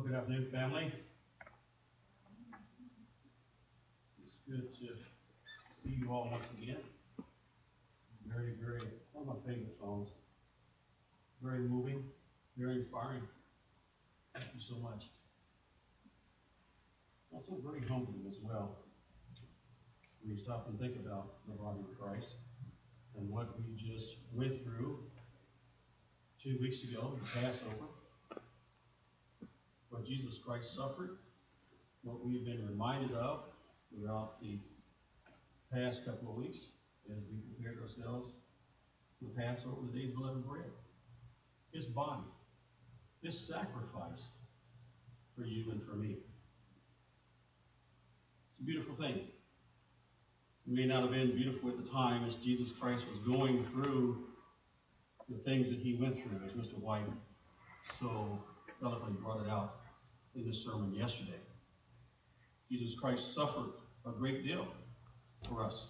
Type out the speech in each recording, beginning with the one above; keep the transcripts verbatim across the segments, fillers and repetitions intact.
Good afternoon, family. It's good to see you all once again. Very, very, one of my favorite songs. Very moving, very inspiring. Thank you so much. Also very humbling as well. When you stop and think about the body of Christ and what we just went through two weeks ago, the Passover. What Jesus Christ suffered, what we've been reminded of throughout the past couple of weeks as we prepared ourselves for the Passover, the days of unleavened bread. His body, his sacrifice for you and for me. It's a beautiful thing. It may not have been beautiful at the time as Jesus Christ was going through the things that he went through, as Mister White so eloquently brought it out in his sermon yesterday. Jesus Christ suffered a great deal for us.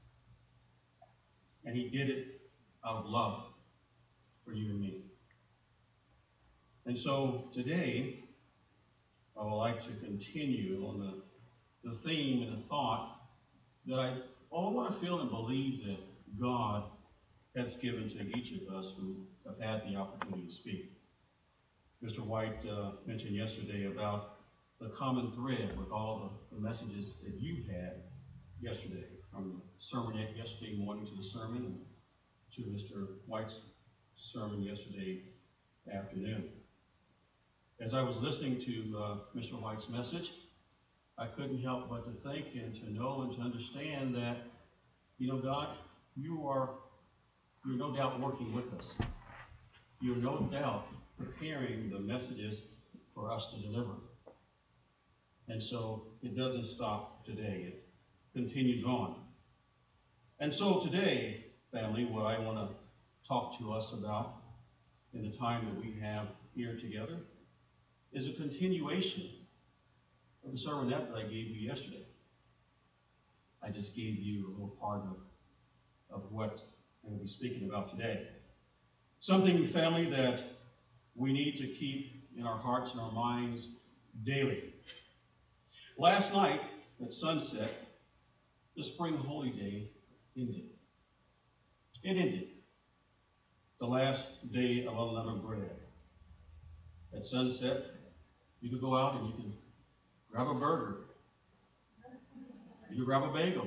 And he did it out of love for you and me. And so today, I would like to continue on the, the theme and the thought that I all want to feel and believe that God has given to each of us who have had the opportunity to speak. Mister White uh, mentioned yesterday about the common thread with all the, the messages that you had yesterday, from the sermon yesterday morning to the sermon and to Mister White's sermon yesterday afternoon. As I was listening to uh, Mister White's message, I couldn't help but to think and to know and to understand that, you know, God, you are, you're no doubt working with us. You're no doubt preparing the messages for us to deliver. And so it doesn't stop today. It continues on. And so today, family, what I want to talk to us about in the time that we have here together is a continuation of the sermonette that I gave you yesterday. I just gave you a little part of, of what I'm going to be speaking about today. Something, family, that we need to keep in our hearts and our minds daily. Last night at sunset, the spring holy day ended. It ended. The last day of unleavened bread. At sunset, you could go out and you can grab a burger. You could grab a bagel.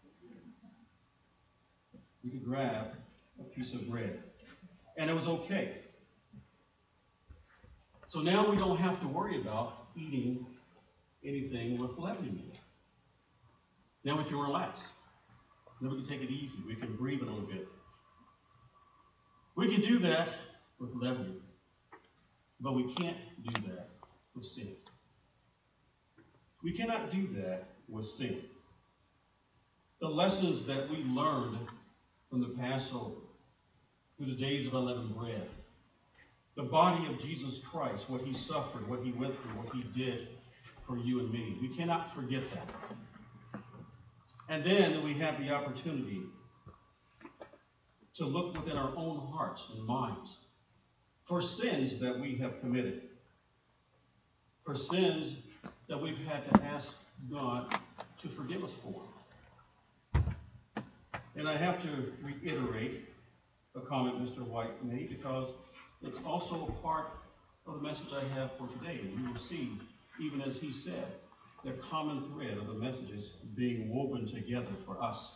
You could grab a piece of bread. And it was okay. So now we don't have to worry about eating anything with leavening in it. Now we can relax. Now we can take it easy. We can breathe a little bit. We can do that with leavening. But we can't do that with sin. We cannot do that with sin. The lessons that we learned from the Passover, through the days of unleavened bread, the body of Jesus Christ, what he suffered, what he went through, what he did for you and me. We cannot forget that. And then we have the opportunity to look within our own hearts and minds for sins that we have committed, for sins that we've had to ask God to forgive us for. And I have to reiterate a comment Mister White made, because it's also a part of the message I have for today. And you will see, even as he said, the common thread of the messages being woven together for us.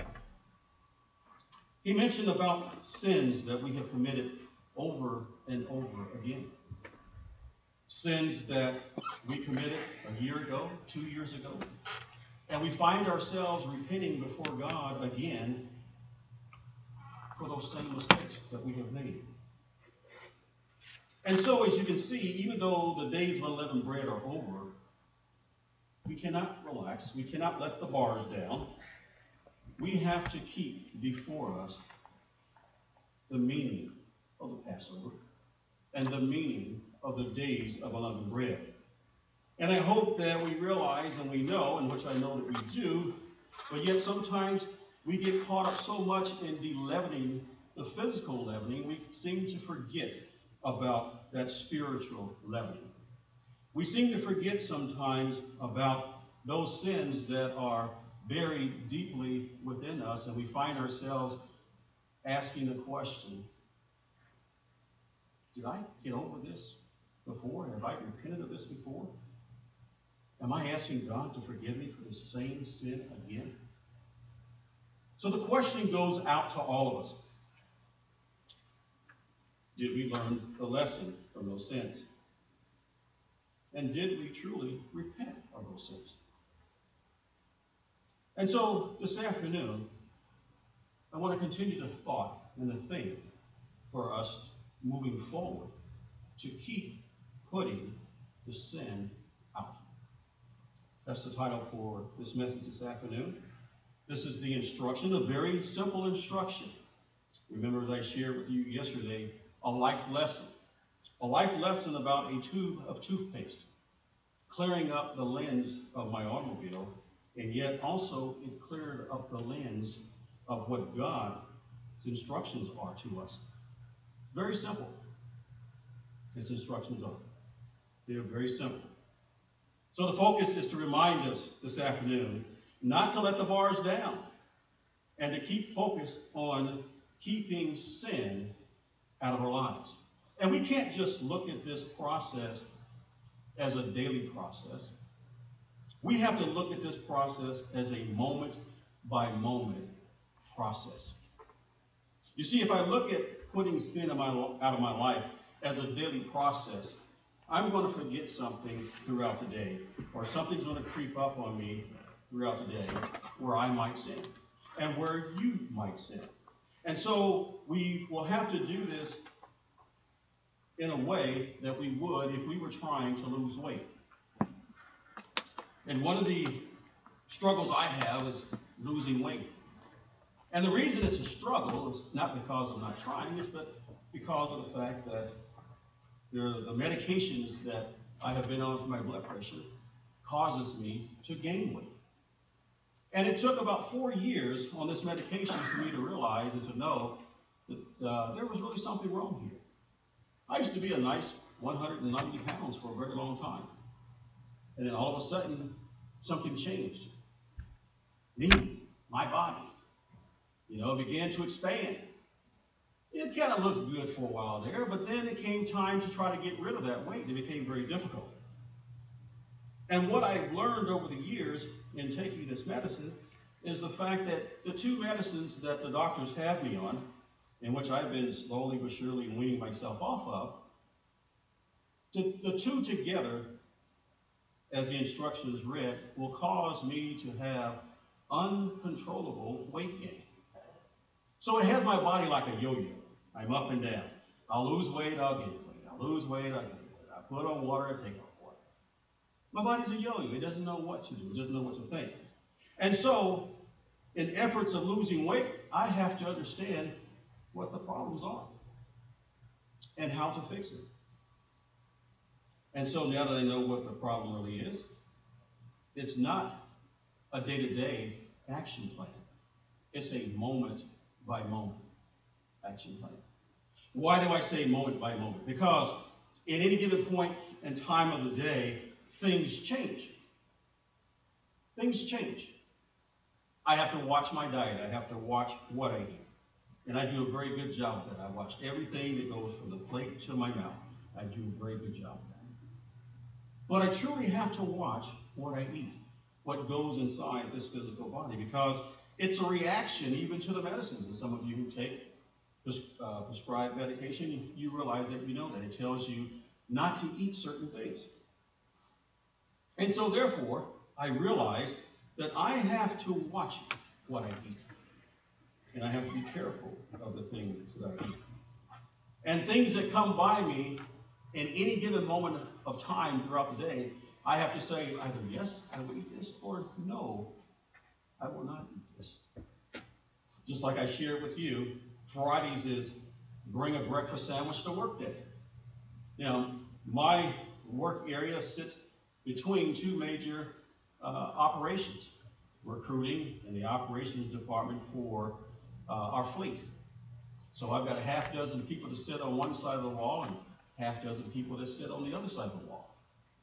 He mentioned about sins that we have committed over and over again. Sins that we committed a year ago, two years ago, and we find ourselves repenting before God again for those same mistakes that we have made. And so, as you can see, even though the days of unleavened bread are over, we cannot relax. We cannot let the bars down. We have to keep before us the meaning of the Passover and the meaning of the days of unleavened bread. And I hope that we realize and we know, and which I know that we do, but yet sometimes we get caught up so much in de-leavening the physical leavening, we seem to forget about that spiritual leavening. We seem to forget sometimes about those sins that are buried deeply within us, and we find ourselves asking the question, did I get over this before? Have I repented of this before? Am I asking God to forgive me for the same sin again? So the question goes out to all of us. Did we learn the lesson from those sins? And did we truly repent of those sins? And so this afternoon, I want to continue the thought and the theme for us moving forward to keep putting the sin out. That's the title for this message this afternoon. This is the instruction, a very simple instruction. Remember, as I shared with you yesterday, a life lesson. A life lesson about a tube of toothpaste, clearing up the lens of my automobile, and yet also it cleared up the lens of what God's instructions are to us. Very simple. His instructions are. They are very simple. So the focus is to remind us this afternoon not to let the bars down and to keep focused on keeping sin out of our lives. And we can't just look at this process as a daily process. We have to look at this process as a moment by moment process. You see, if I look at putting sin in my, out of my life as a daily process, I'm going to forget something throughout the day, or something's going to creep up on me throughout the day where I might sin and where you might sin. And so we will have to do this in a way that we would if we were trying to lose weight. And one of the struggles I have is losing weight. And the reason it's a struggle is not because I'm not trying this, but because of the fact that there are the medications that I have been on for my blood pressure causes me to gain weight. And it took about four years on this medication for me to realize and to know that uh, there was really something wrong here. I used to be a nice one hundred ninety pounds for a very long time. And then all of a sudden, something changed. Me, my body, you know, began to expand. It kind of looked good for a while there, but then it came time to try to get rid of that weight. It became very difficult. And what I've learned over the years in taking this medicine is the fact that the two medicines that the doctors have me on, in which I've been slowly but surely weaning myself off of, the, the two together, as the instructions read, will cause me to have uncontrollable weight gain. So it has my body like a yo-yo. I'm up and down. I'll lose weight, I'll gain weight. I'll lose weight, I'll gain weight. I put on water, I take off water. My body's a yo-yo. It doesn't know what to do. It doesn't know what to think. And so, in efforts of losing weight, I have to understand what the problems are and how to fix it. And so now that I know what the problem really is, it's not a day-to-day action plan. It's a moment-by-moment action plan. Why do I say moment by moment? Because in any given point and time of the day, things change. Things change. I have to watch my diet. I have to watch what I eat. And I do a very good job of that. I watch everything that goes from the plate to my mouth. I do a very good job of that. But I truly have to watch what I eat, what goes inside this physical body, because it's a reaction even to the medicines. And some of you who take this uh, prescribed medication, you, you realize that you know that. It tells you not to eat certain things. And so therefore, I realize that I have to watch what I eat. And I have to be careful of the things that I eat. And things that come by me in any given moment of time throughout the day, I have to say either yes, I will eat this, or no, I will not eat this. Just like I shared with you, Fridays is bring a breakfast sandwich to work day. You know, my work area sits between two major uh, operations, recruiting and the operations department for uh, our fleet. So I've got a half dozen people to sit on one side of the wall and half dozen people that sit on the other side of the wall.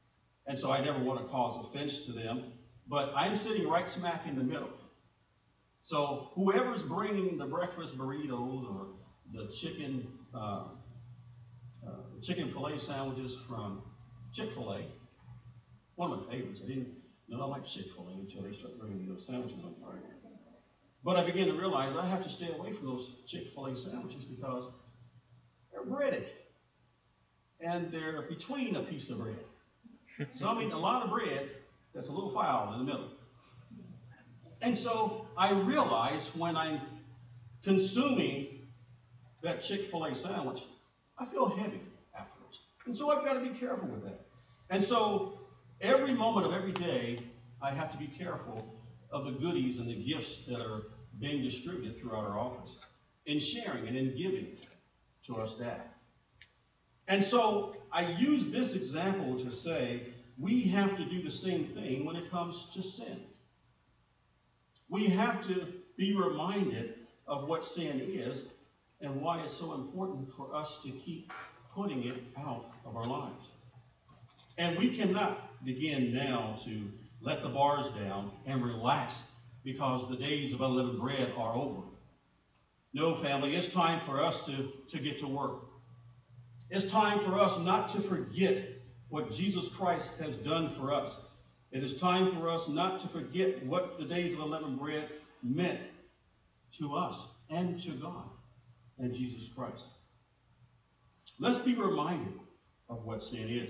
And so I never want to cause offense to them. But I'm sitting right smack in the middle. So whoever's bringing the breakfast burritos or the chicken uh, uh, chicken filet sandwiches from Chick-fil-A, one of my favorites. I didn't know I like Chick-fil-A until they started bringing those sandwiches on Friday. But I began to realize I have to stay away from those Chick-fil-A sandwiches because they're breaded. And they're between a piece of bread. So I'm eating a lot of bread that's a little foul in the middle. And so I realize when I'm consuming that Chick-fil-A sandwich, I feel heavy afterwards. And so I've got to be careful with that. And so every moment of every day, I have to be careful of the goodies and the gifts that are being distributed throughout our office, in sharing and in giving to our staff. And so I use this example to say we have to do the same thing when it comes to sin. We have to be reminded of what sin is and why it's so important for us to keep putting it out of our lives. And we cannot begin now to let the bars down and relax because the days of unleavened bread are over. No, family, it's time for us to, to get to work. It's time for us not to forget what Jesus Christ has done for us. It is time for us not to forget what the days of unleavened bread meant to us and to God and Jesus Christ. Let's be reminded of what sin is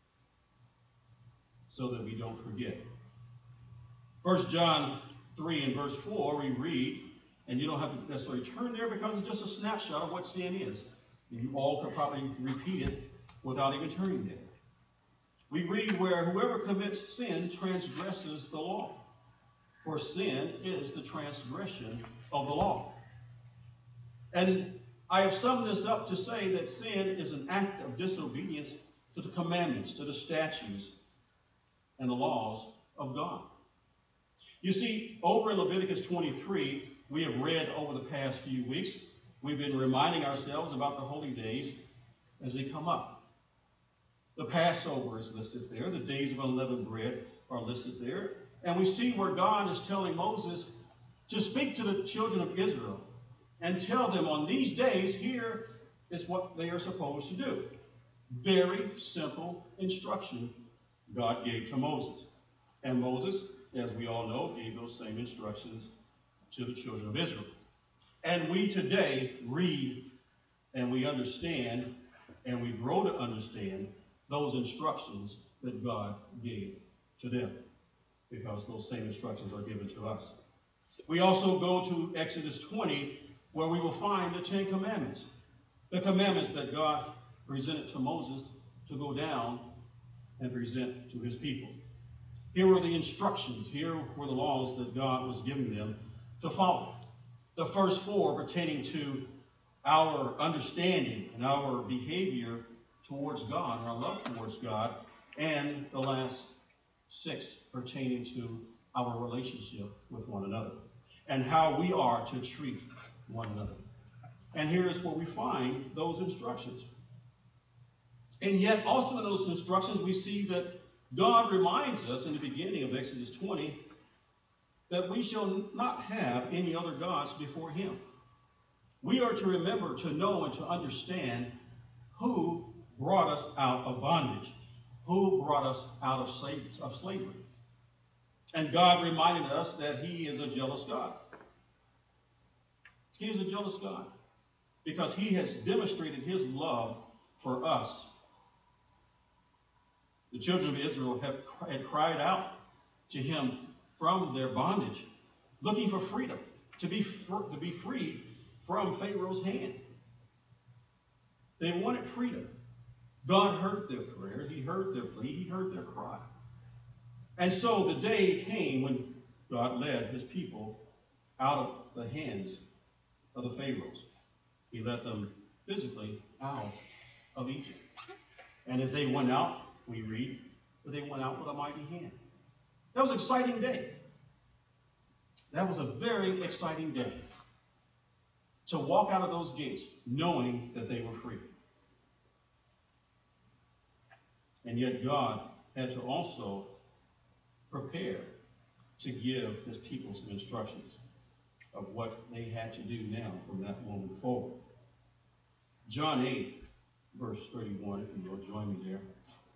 so that we don't forget. First John three and verse four, we read, and you don't have to necessarily turn there because it's just a snapshot of what sin is. And you all could probably repeat it without even turning there. We read where whoever commits sin transgresses the law. For sin is the transgression of the law. And I have summed this up to say that sin is an act of disobedience to the commandments, to the statutes, and the laws of God. You see, over in Leviticus twenty-three, we have read over the past few weeks, we've been reminding ourselves about the holy days as they come up. The Passover is listed there. The days of unleavened bread are listed there. And we see where God is telling Moses to speak to the children of Israel and tell them on these days, here is what they are supposed to do. Very simple instruction God gave to Moses. And Moses, as we all know, gave those same instructions to the children of Israel. And we today read and we understand and we grow to understand those instructions that God gave to them, because those same instructions are given to us. We also go to Exodus twenty, where we will find the Ten Commandments, the commandments that God presented to Moses to go down and present to his people. Here were the instructions, here were the laws that God was giving them to follow. The first four pertaining to our understanding and our behavior towards God, our love towards God, and the last six pertaining to our relationship with one another and how we are to treat one another. And here's where we find those instructions. And yet also in those instructions we see that God reminds us in the beginning of Exodus twenty that we shall not have any other gods before him. We are to remember, to know, and to understand who brought us out of bondage, who brought us out of slavery. And God reminded us that he is a jealous God. He is a jealous God because he has demonstrated his love for us. The children of Israel have had cried out to him from their bondage, looking for freedom, to be, fr- to be freed from Pharaoh's hand. They wanted freedom. God heard their prayer. He heard their plea. He heard their cry. And so the day came when God led his people out of the hands of the Pharaohs. He led them physically out of Egypt. And as they went out, we read that they went out with a mighty hand. That was an exciting day. That was a very exciting day. To walk out of those gates knowing that they were free. And yet God had to also prepare to give his people some instructions of what they had to do now from that moment forward. John eight, verse thirty-one, if you will join me there.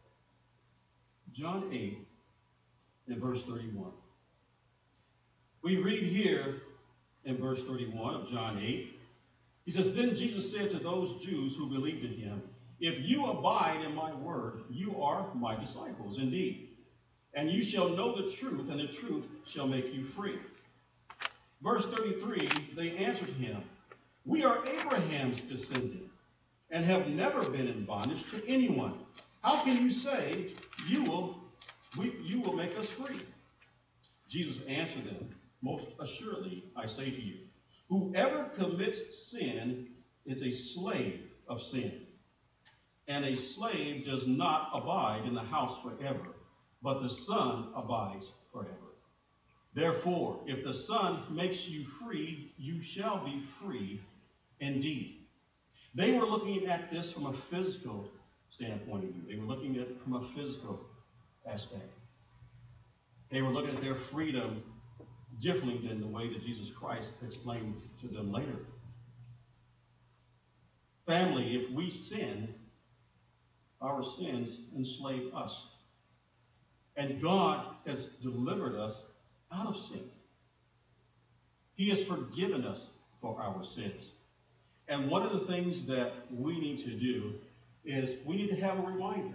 John eight and verse thirty-one. We read here in verse thirty-one of John eight, he says, "Then Jesus said to those Jews who believed in him, 'If you abide in my word, you are my disciples indeed. And you shall know the truth, and the truth shall make you free.'" Verse thirty-three, they answered him, "We are Abraham's descendant, and have never been in bondage to anyone. How can you say you will, we, you will make us free?" Jesus answered them, "Most assuredly, I say to you, whoever commits sin is a slave of sin. And a slave does not abide in the house forever, but the Son abides forever. Therefore, if the Son makes you free, you shall be free indeed." They were looking at this from a physical standpoint of view. They were looking at it from a physical aspect. They were looking at their freedom differently than the way that Jesus Christ explained to them later. Family, if we sin, our sins enslave us. And God has delivered us out of sin. He has forgiven us for our sins. And one of the things that we need to do is we need to have a reminder.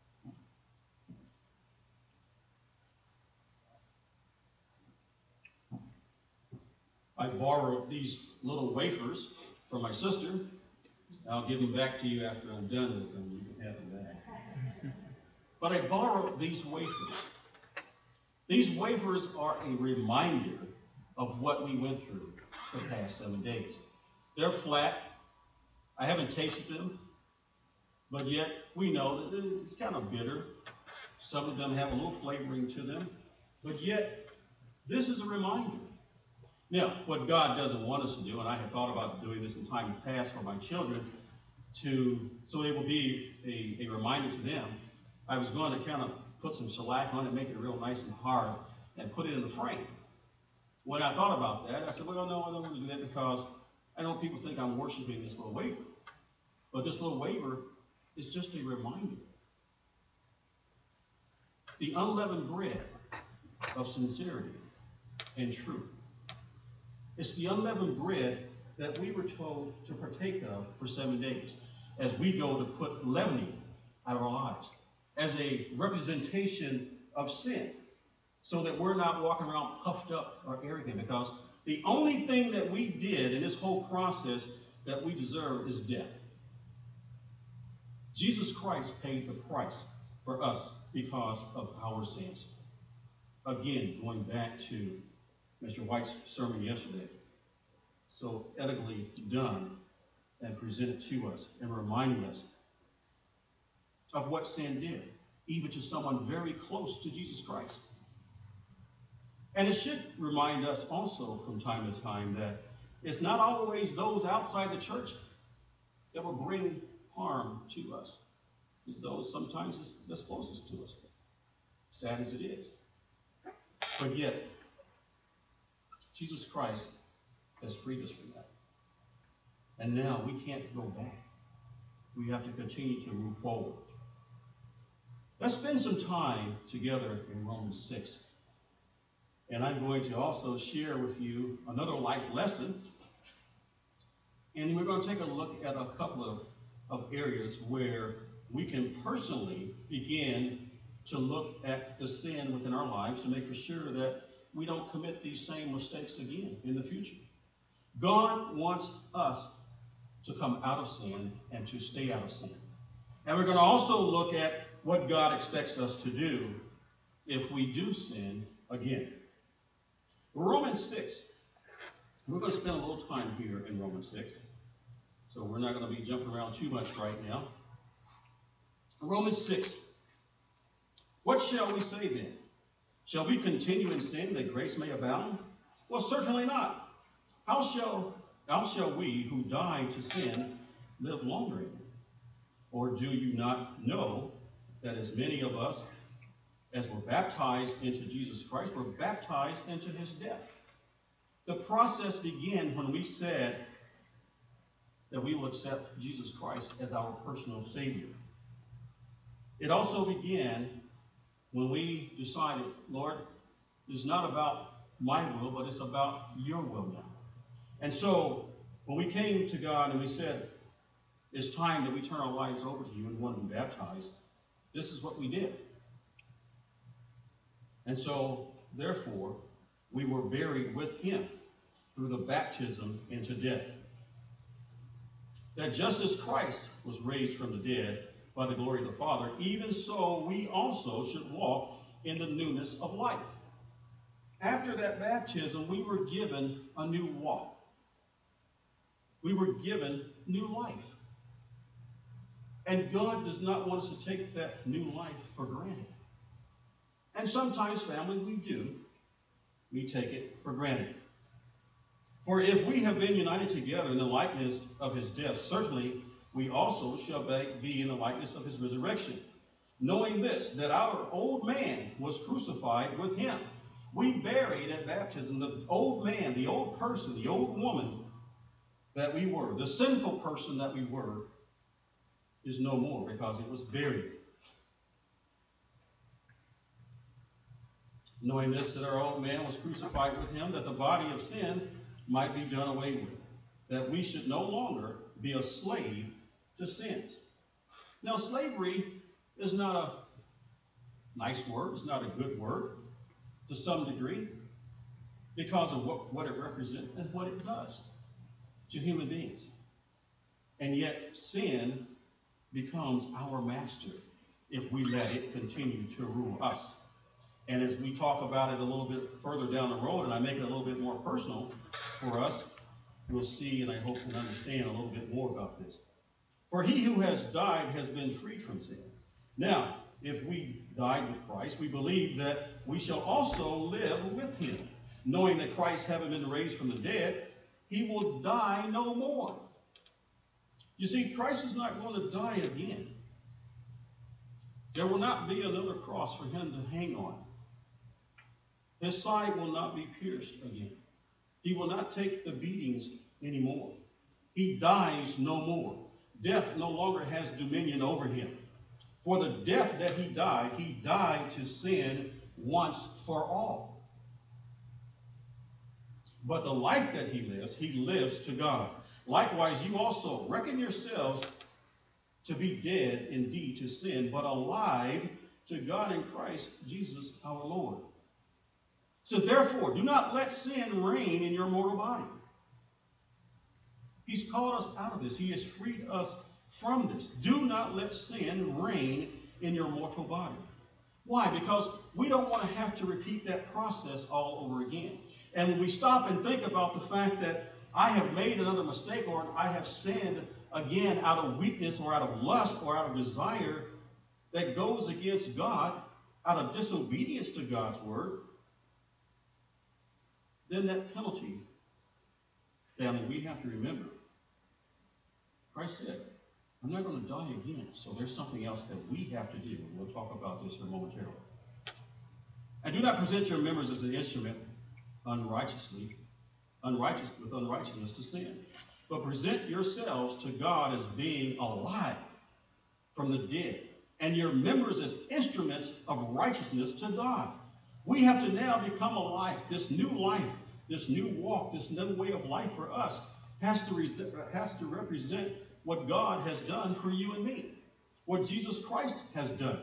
I borrowed these little wafers from my sister. I'll give them back to you after I'm done with them. You can have them back. But I borrowed these wafers. These wafers are a reminder of what we went through the past seven days. They're flat. I haven't tasted them. But yet, we know that it's kind of bitter. Some of them have a little flavoring to them. But yet, this is a reminder. Now, what God doesn't want us to do, and I have thought about doing this in time past for my children, to so it will be a, a reminder to them, I was going to kind of put some shellac on it, make it real nice and hard, and put it in the frame. When I thought about that, I said, well, no, I don't want to do that because I know people think I'm worshiping this little wafer. But this little wafer is just a reminder. The unleavened bread of sincerity and truth. It's the unleavened bread that we were told to partake of for seven days as we go to put leavening out of our lives as a representation of sin so that we're not walking around puffed up or arrogant, because the only thing that we did in this whole process that we deserve is death. Jesus Christ paid the price for us because of our sins. Again, going back to Mister White's sermon yesterday, so elegantly done and presented to us and reminding us of what sin did, even to someone very close to Jesus Christ. And it should remind us also from time to time that it's not always those outside the church that will bring harm to us. It's those sometimes that's closest to us, sad as it is. But yet, Jesus Christ has freed us from that. And now we can't go back. We have to continue to move forward. Let's spend some time together in Romans six. And I'm going to also share with you another life lesson. And we're going to take a look at a couple of, of areas where we can personally begin to look at the sin within our lives to make sure that we don't commit these same mistakes again in the future. God wants us to come out of sin and to stay out of sin. And we're going to also look at what God expects us to do if we do sin again. Romans six. We're going to spend a little time here in Romans six. So we're not going to be jumping around too much right now. Romans six. What shall we say then? Shall we continue in sin that grace may abound? Well, certainly not. How shall, how shall we who died to sin live longer in it? Or do you not know that as many of us As we're baptized into Jesus Christ, we're baptized into his death. The process began when we said that we will accept Jesus Christ as our personal Savior. It also began when we decided, Lord, it's not about my will, but it's about your will now. And so when we came to God and we said, it's time that we turn our lives over to you and want to be baptized, this is what we did. And so, therefore, we were buried with him through the baptism into death. That just as Christ was raised from the dead by the glory of the Father, even so we also should walk in the newness of life. After that baptism, we were given a new walk. We were given new life. And God does not want us to take that new life for granted. And sometimes, family, we do. We take it for granted. For if we have been united together in the likeness of his death, certainly we also shall be in the likeness of his resurrection. Knowing this, that our old man was crucified with him. We buried at baptism the old man, the old person, the old woman that we were, the sinful person that we were, is no more because it was buried. Knowing this, that our old man was crucified with him, that the body of sin might be done away with, that we should no longer be a slave to sins. Now, slavery is not a nice word. It's not a good word to some degree because of what, what it represents and what it does to human beings. And yet, sin becomes our master if we let it continue to rule us. And as we talk about it a little bit further down the road, and I make it a little bit more personal for us, we'll see, and I hope and understand a little bit more about this. For he who has died has been freed from sin. Now, if we died with Christ, we believe that we shall also live with him, knowing that Christ, having been raised from the dead, he will die no more. You see, Christ is not going to die again. There will not be another cross for him to hang on. His side will not be pierced again. He will not take the beatings anymore. He dies no more. Death no longer has dominion over him. For the death that he died, he died to sin once for all. But the life that he lives, he lives to God. Likewise, you also reckon yourselves to be dead indeed to sin, but alive to God in Christ Jesus our Lord. So therefore, do not let sin reign in your mortal body. He's called us out of this. He has freed us from this. Do not let sin reign in your mortal body. Why? Because we don't want to have to repeat that process all over again. And when we stop and think about the fact that I have made another mistake or I have sinned again out of weakness or out of lust or out of desire that goes against God, out of disobedience to God's word, then that penalty, family, we have to remember. Christ said, I'm not going to die again. So there's something else that we have to do. And we'll talk about this here momentarily. And do not present your members as an instrument unrighteously, unrighteous with unrighteousness to sin. But present yourselves to God as being alive from the dead, and your members as instruments of righteousness to God. We have to now become alive. This new life, this new walk, this new way of life for us has to, re- has to represent what God has done for you and me, what Jesus Christ has done.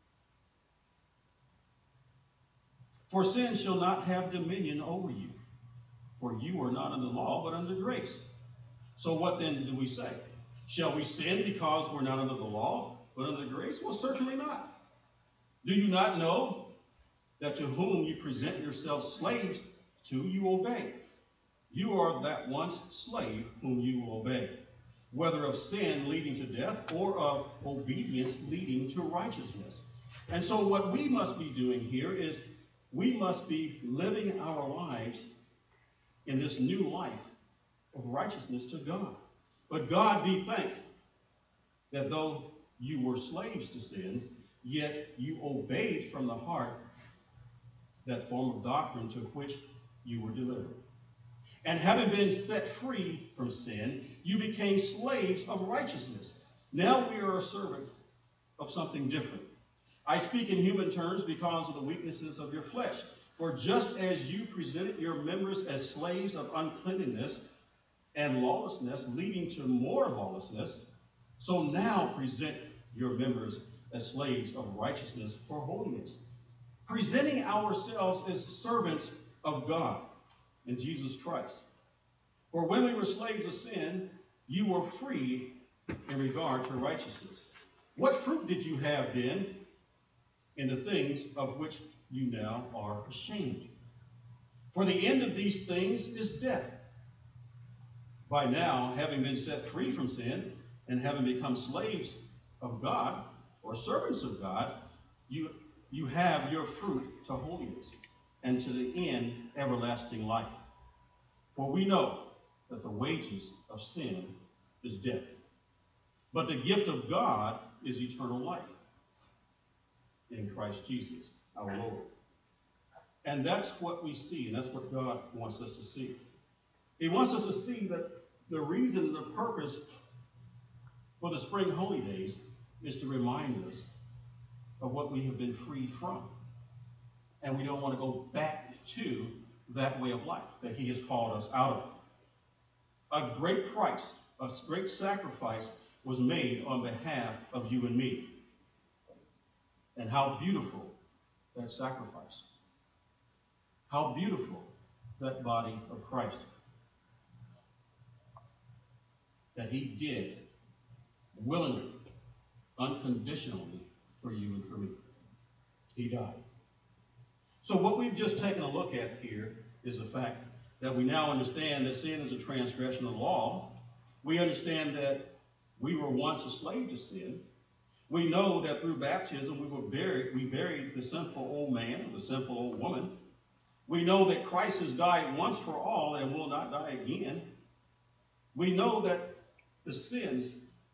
For sin shall not have dominion over you, for you are not under law, but under grace. So what then do we say? Shall we sin because we're not under the law, but under grace? Well, certainly not. Do you not know that to whom you present yourselves slaves to, you obey? You are that once slave whom you will obey, whether of sin leading to death or of obedience leading to righteousness. And so what we must be doing here is we must be living our lives in this new life of righteousness to God. But God be thanked that though you were slaves to sin, yet you obeyed from the heart that form of doctrine to which you were delivered. And having been set free from sin, you became slaves of righteousness. Now we are a servant of something different. I speak in human terms because of the weaknesses of your flesh. For just as you presented your members as slaves of uncleanness and lawlessness, leading to more lawlessness, so now present your members as slaves of righteousness for holiness, presenting ourselves as servants of God in Jesus Christ. For when we were slaves of sin, you were free in regard to righteousness. What fruit did you have then in the things of which you now are ashamed? For the end of these things is death. By now, having been set free from sin and having become slaves of God or servants of God, you, you have your fruit to holiness and to the end everlasting life. For we know that the wages of sin is death, but the gift of God is eternal life in Christ Jesus, our Lord. And that's what we see, and that's what God wants us to see. He wants us to see that the reason, the purpose for the spring holy days is to remind us of what we have been freed from. And we don't want to go back to that way of life that he has called us out of. A great price, a great sacrifice was made on behalf of you and me. And how beautiful that sacrifice. How beautiful that body of Christ. That he did willingly, unconditionally for you and for me. He died. So what we've just taken a look at here is the fact that we now understand that sin is a transgression of the law. We understand that we were once a slave to sin. We know that through baptism we were buried, we buried the sinful old man, the sinful old woman. We know that Christ has died once for all and will not die again. We know that the sins,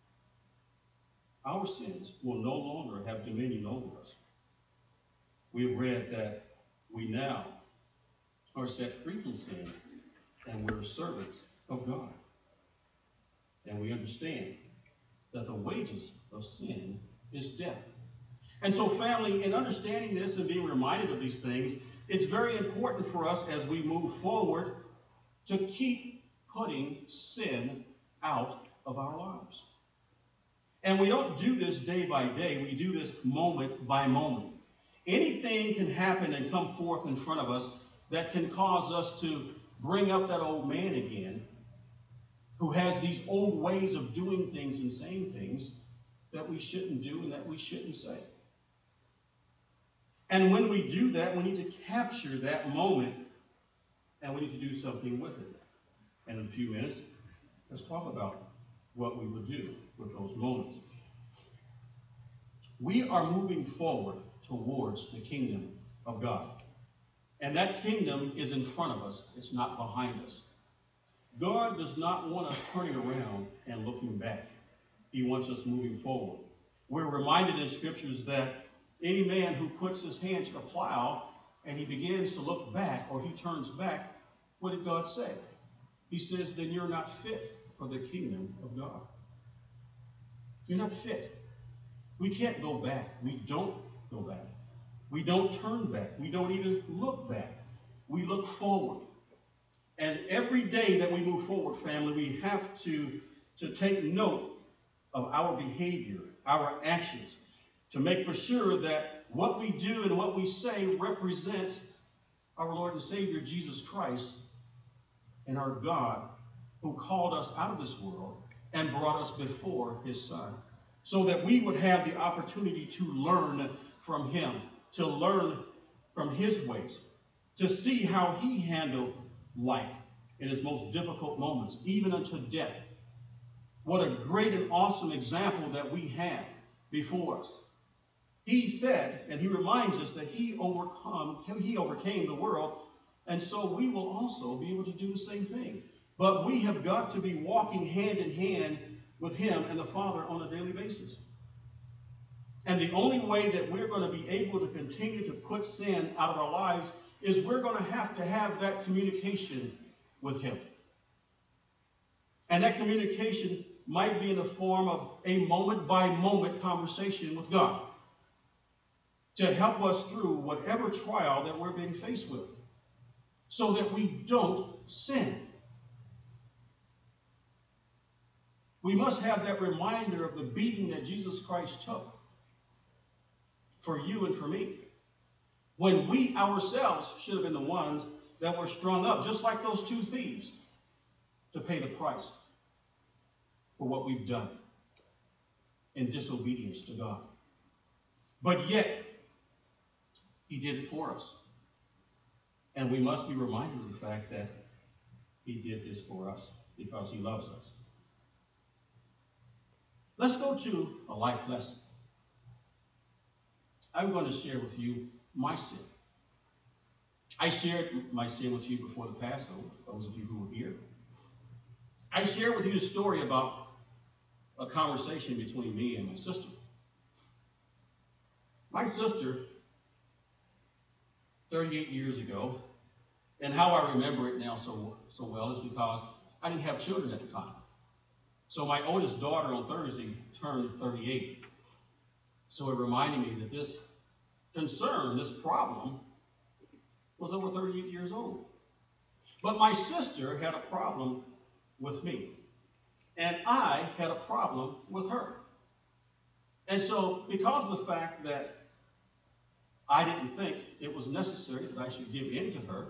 our sins, will no longer have dominion over us. We have read that we now are set free from sin and we're servants of God. And we understand that the wages of sin is death. And so, family, in understanding this and being reminded of these things, it's very important for us as we move forward to keep putting sin out of our lives. And we don't do this day by day. We do this moment by moment. Anything can happen and come forth in front of us that can cause us to bring up that old man again, who has these old ways of doing things and saying things that we shouldn't do and that we shouldn't say. And when we do that, we need to capture that moment and we need to do something with it. And in a few minutes, let's talk about what we would do with those moments. We are moving forward towards the kingdom of God. And that kingdom is in front of us. It's not behind us. God does not want us turning around and looking back. He wants us moving forward. We're reminded in scriptures that any man who puts his hand to the plow and he begins to look back or he turns back, what did God say? He says, then you're not fit for the kingdom of God. You're not fit. We can't go back. We don't go back. We don't turn back. We don't even look back. We look forward. And every day that we move forward, family, we have to, to take note of our behavior, our actions, to make for sure that what we do and what we say represents our Lord and Savior, Jesus Christ, and our God, who called us out of this world and brought us before his Son, so that we would have the opportunity to learn from him, to learn from his ways, to see how he handled life in its most difficult moments, even unto death. What a great and awesome example that we have before us. He said, and he reminds us that he overcome, he overcame the world, and so we will also be able to do the same thing. But we have got to be walking hand in hand with him and the Father on a daily basis. And the only way that we're going to be able to continue to put sin out of our lives is we're going to have to have that communication with him. And that communication might be in the form of a moment-by-moment conversation with God to help us through whatever trial that we're being faced with so that we don't sin. We must have that reminder of the beating that Jesus Christ took for you and for me, when we ourselves should have been the ones that were strung up, just like those two thieves, to pay the price for what we've done in disobedience to God. But yet, he did it for us. And we must be reminded of the fact that he did this for us because he loves us. Let's go to a life lesson. I'm going to share with you my sin. I shared my sin with you before the Passover, those of you who were here. I shared with you a story about a conversation between me and my sister. My sister, thirty-eight years ago, and how I remember it now so, so well is because I didn't have children at the time. So my oldest daughter on Thursday turned thirty-eight. So it reminded me that this concern, this problem, was over thirty-eight years old. But my sister had a problem with me. And I had a problem with her. And so, because of the fact that I didn't think it was necessary that I should give in to her,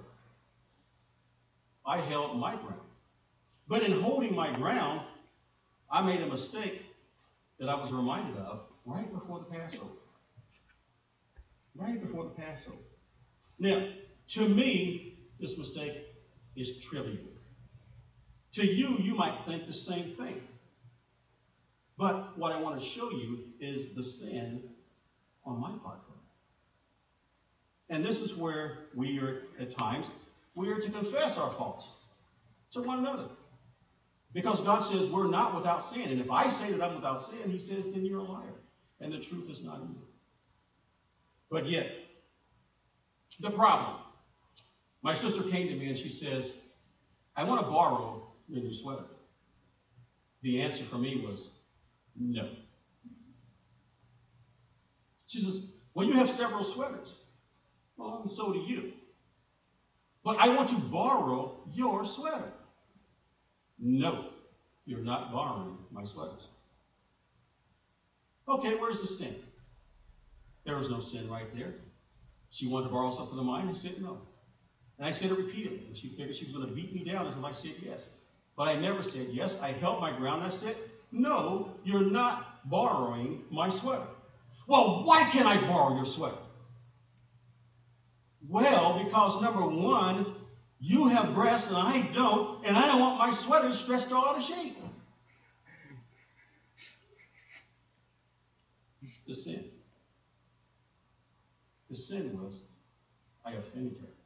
I held my ground. But in holding my ground, I made a mistake that I was reminded of right before the Passover. Right before the Passover. Now, to me, this mistake is trivial. To you, you might think the same thing. But what I want to show you is the sin on my part. And this is where we are, at times, we are to confess our faults to one another. Because God says we're not without sin. And if I say that I'm without sin, he says, then you're a liar. And the truth is not in you. But yet, the problem. My sister came to me and she says, I want to borrow your new sweater. The answer for me was, no. She says, well, you have several sweaters. Well, and so do you. But I want to borrow your sweater. No, you're not borrowing my sweaters. Okay, where's the sin? There was no sin right there. She wanted to borrow something of mine. I said no. And I said it repeatedly. And she figured she was going to beat me down until I said yes. But I never said yes. I held my ground and I said, no, you're not borrowing my sweater. Well, why can't I borrow your sweater? Well, because number one, you have breasts and I don't, and I don't want my sweater stretched all out of shape. The sin. The sin was, I offended her.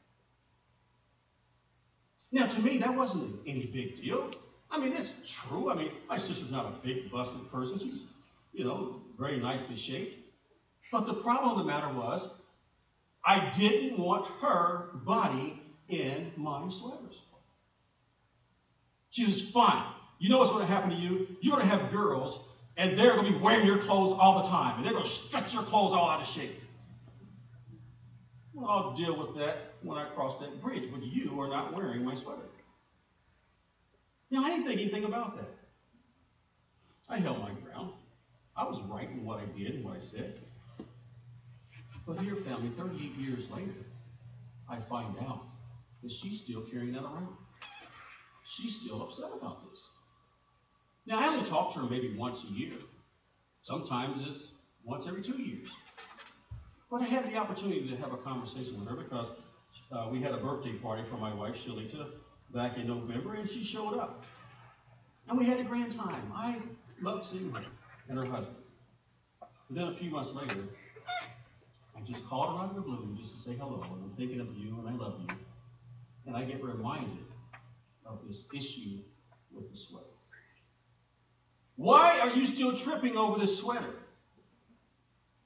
Now, to me, that wasn't any big deal. I mean, it's true. I mean, my sister's not a big, busted person. She's, you know, very nicely shaped. But the problem of the matter was, I didn't want her body in my sweaters. She says, fine. You know what's going to happen to you? You're going to have girls, and they're going to be wearing your clothes all the time. And they're going to stretch your clothes all out of shape. Well, I'll deal with that when I cross that bridge. But you are not wearing my sweater. Now, I didn't think anything about that. I held my ground. I was right in what I did and what I said. But here, family, thirty-eight years later, I find out that she's still carrying that around. She's still upset about this. Now, I only talk to her maybe once a year. Sometimes it's once every two years. But I had the opportunity to have a conversation with her because uh, we had a birthday party for my wife, Shalita, back in November, and she showed up. And we had a grand time. I loved seeing her and her husband. And then a few months later, I just called her out of the blue just to say hello, and I'm thinking of you, and I love you. And I get reminded of this issue with the sweater. Why are you still tripping over this sweater?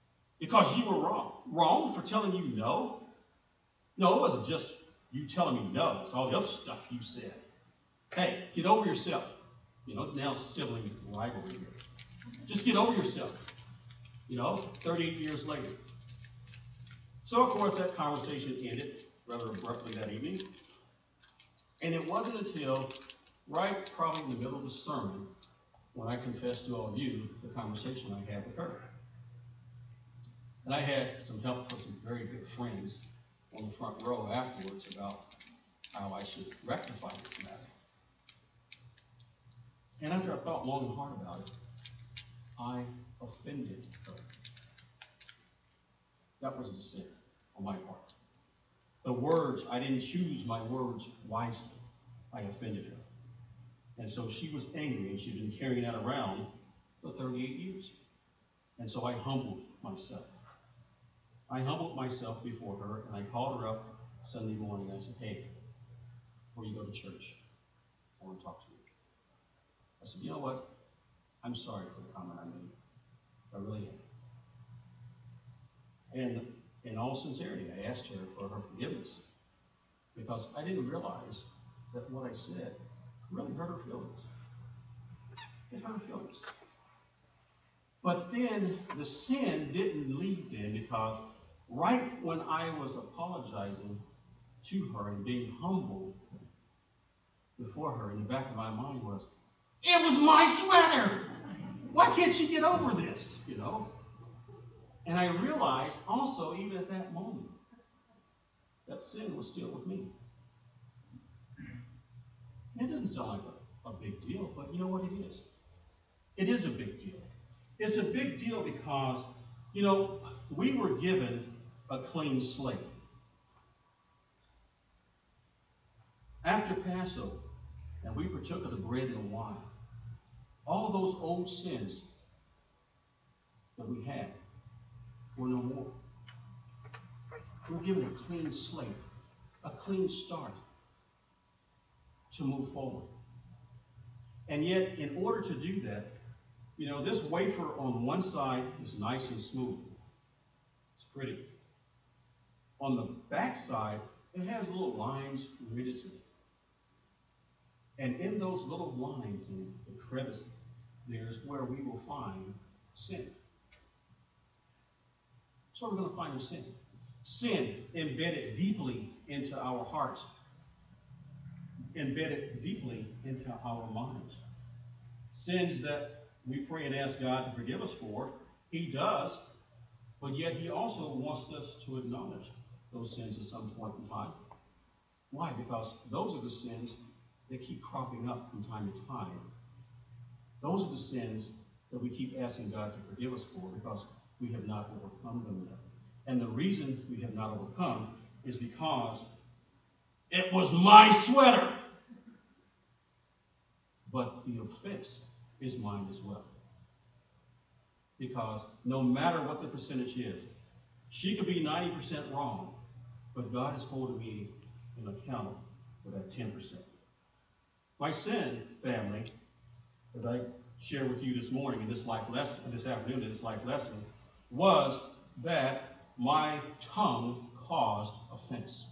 because you were wrong. Wrong for telling you no? No, it wasn't just you telling me no. It's all the other stuff you said. Hey, get over yourself. You know, now sibling rivalry here. Just get over yourself. You know, thirty-eight years later. So, of course, that conversation ended rather abruptly that evening. And it wasn't until right probably in the middle of the sermon when I confessed to all of you the conversation I had with her. And I had some help from some very good friends on the front row afterwards about how I should rectify this matter. And after I thought long and hard about it, I offended her. That was a sin on my part. The words, I didn't choose my words wisely. I offended her. And so she was angry, and she'd been carrying that around for thirty-eight years. And so I humbled myself. I humbled myself before her, and I called her up Sunday morning. I said, hey, before you go to church, I want to talk to you. I said, you know what? I'm sorry for the comment I made. I really am. And in all sincerity, I asked her for her forgiveness because I didn't realize that what I said really hurt her feelings. It hurt her feelings. But then the sin didn't leave then, because right when I was apologizing to her and being humble before her, in the back of my mind was, it was my sweater. Why can't she get over this? You know? And I realized also, even at that moment, that sin was still with me. It doesn't sound like a, a big deal, but you know what it is? It is a big deal. It's a big deal because, you know, we were given a clean slate. After Passover, and we partook of the bread and wine, all those old sins that we had were no more. We're given a clean slate, a clean start to move forward. And yet, in order to do that, you know, this wafer on one side is nice and smooth. It's pretty. On the back side, it has little lines and ridges in it. And in those little lines and the crevice, there's where we will find sin. So we're going to find sin. Sin embedded deeply into our hearts, embedded deeply into our minds. Sins that we pray and ask God to forgive us for, He does, but yet He also wants us to acknowledge those sins at some point in time. Why? Because those are the sins that keep cropping up from time to time. Those are the sins that we keep asking God to forgive us for because we have not overcome them yet. And the reason we have not overcome is because it was my sweater. But the offense is mine as well. Because no matter what the percentage is, she could be ninety percent wrong, but God is holding me in account for that ten percent. My sin, family, as I share with you this morning in this life lesson, this afternoon in this life lesson, was that my tongue caused offense.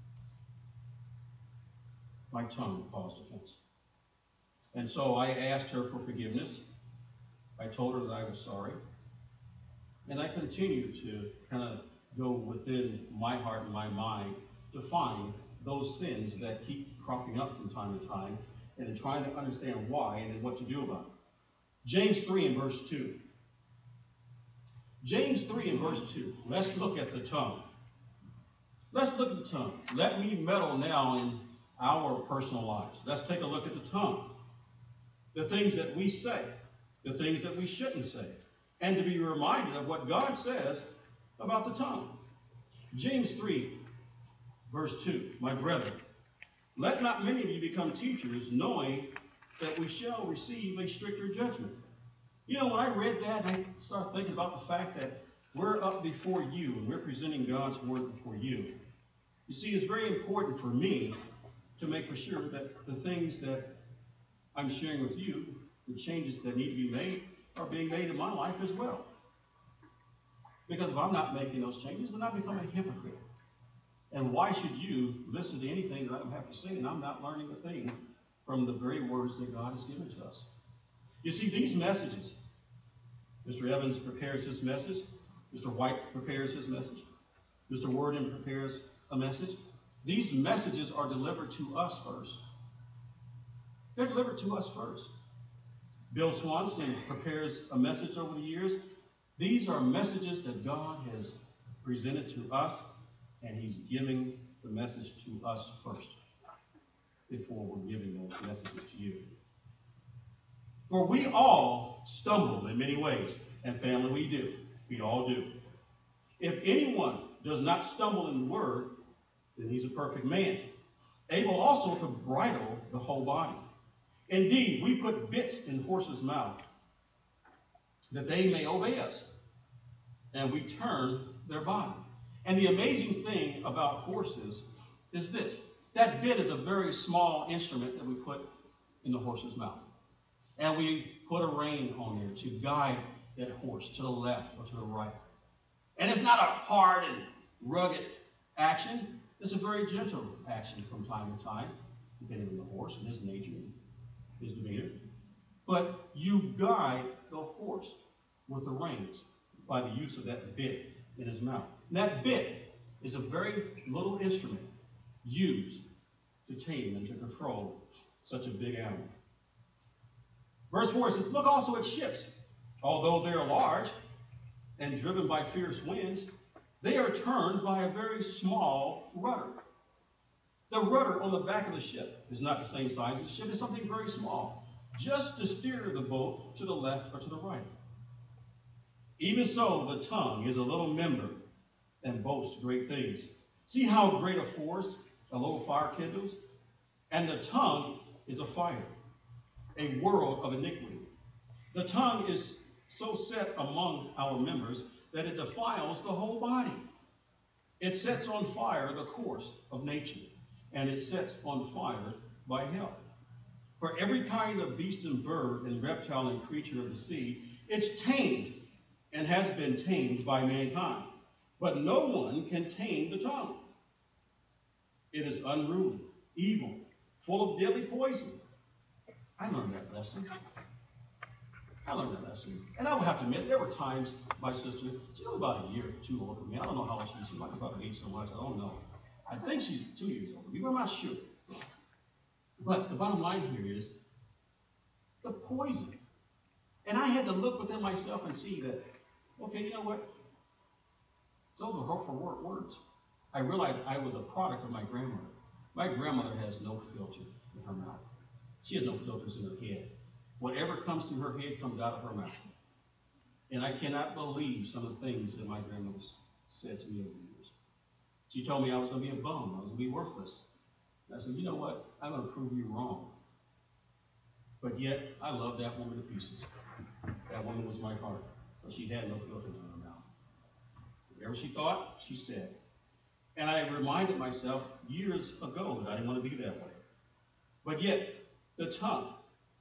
My tongue caused offense. And so I asked her for forgiveness. I told her that I was sorry. And I continued to kind of go within my heart and my mind to find those sins that keep cropping up from time to time and in trying to understand why and then what to do about it. James three and verse two. James three and verse two. Let's look at the tongue. Let's look at the tongue. Let me meddle now in our personal lives. Let's take a look at the tongue. The things that we say, the things that we shouldn't say, and to be reminded of what God says about the tongue. James three, verse two, my brethren, let not many of you become teachers, knowing that we shall receive a stricter judgment. You know, when I read that, I started thinking about the fact that we're up before you, and we're presenting God's word before you. You see, it's very important for me to make for sure that the things that I'm sharing with you, the changes that need to be made, are being made in my life as well. Because if I'm not making those changes, then I become a hypocrite. And why should you listen to anything that I have to say and I'm not learning a thing from the very words that God has given to us? You see, these messages, Mister Evans prepares his message, Mister White prepares his message, Mister Worden prepares a message. These messages are delivered to us first. They're delivered to us first. Bill Swanson prepares a message over the years. These are messages that God has presented to us, and he's giving the message to us first before we're giving those messages to you. For we all stumble in many ways, and family, we do. We all do. If anyone does not stumble in the word, then he's a perfect man, able also to bridle the whole body. Indeed, we put bits in horses' mouth, that they may obey us, and we turn their body. And the amazing thing about horses is this. That bit is a very small instrument that we put in the horse's mouth. And we put a rein on there to guide that horse to the left or to the right. And it's not a hard and rugged action. It's a very gentle action from time to time, depending on the horse and his nature and his demeanor. But you guide the horse with the reins by the use of that bit in his mouth. And that bit is a very little instrument used to tame and to control such a big animal. Verse four says, look also at ships. Although they are large and driven by fierce winds, they are turned by a very small rudder. The rudder on the back of the ship is not the same size as the ship. It's something very small, just to steer the boat to the left or to the right. Even so, the tongue is a little member and boasts great things. See how great a forest a little fire kindles? And the tongue is a fire, a world of iniquity. The tongue is so set among our members that it defiles the whole body. It sets on fire the course of nature, and it sets on fire by hell. For every kind of beast and bird and reptile and creature of the sea, it's tamed and has been tamed by mankind. But no one can tame the tongue. It is unruly, evil, full of deadly poison. I learned that lesson. I learned that lesson. And I would have to admit, there were times my sister, she's only about a year or two older than me. I don't know how old she is. She might be about eight so much. I don't know. I think she's two years older. I'm not sure. But the bottom line here is the poison. And I had to look within myself and see that, okay, you know what? Those are hurtful words. I realized I was a product of my grandmother. My grandmother has no filter in her mouth. She has no filters in her head. Whatever comes through her head comes out of her mouth. And I cannot believe some of the things that my grandmother said to me over the years. She told me I was going to be a bum. I was going to be worthless. And I said, you know what? I'm going to prove you wrong. But yet, I love that woman to pieces. That woman was my heart. But she had no filters in her mouth. Whatever she thought, she said. And I reminded myself years ago that I didn't want to be that way. But yet, the tongue,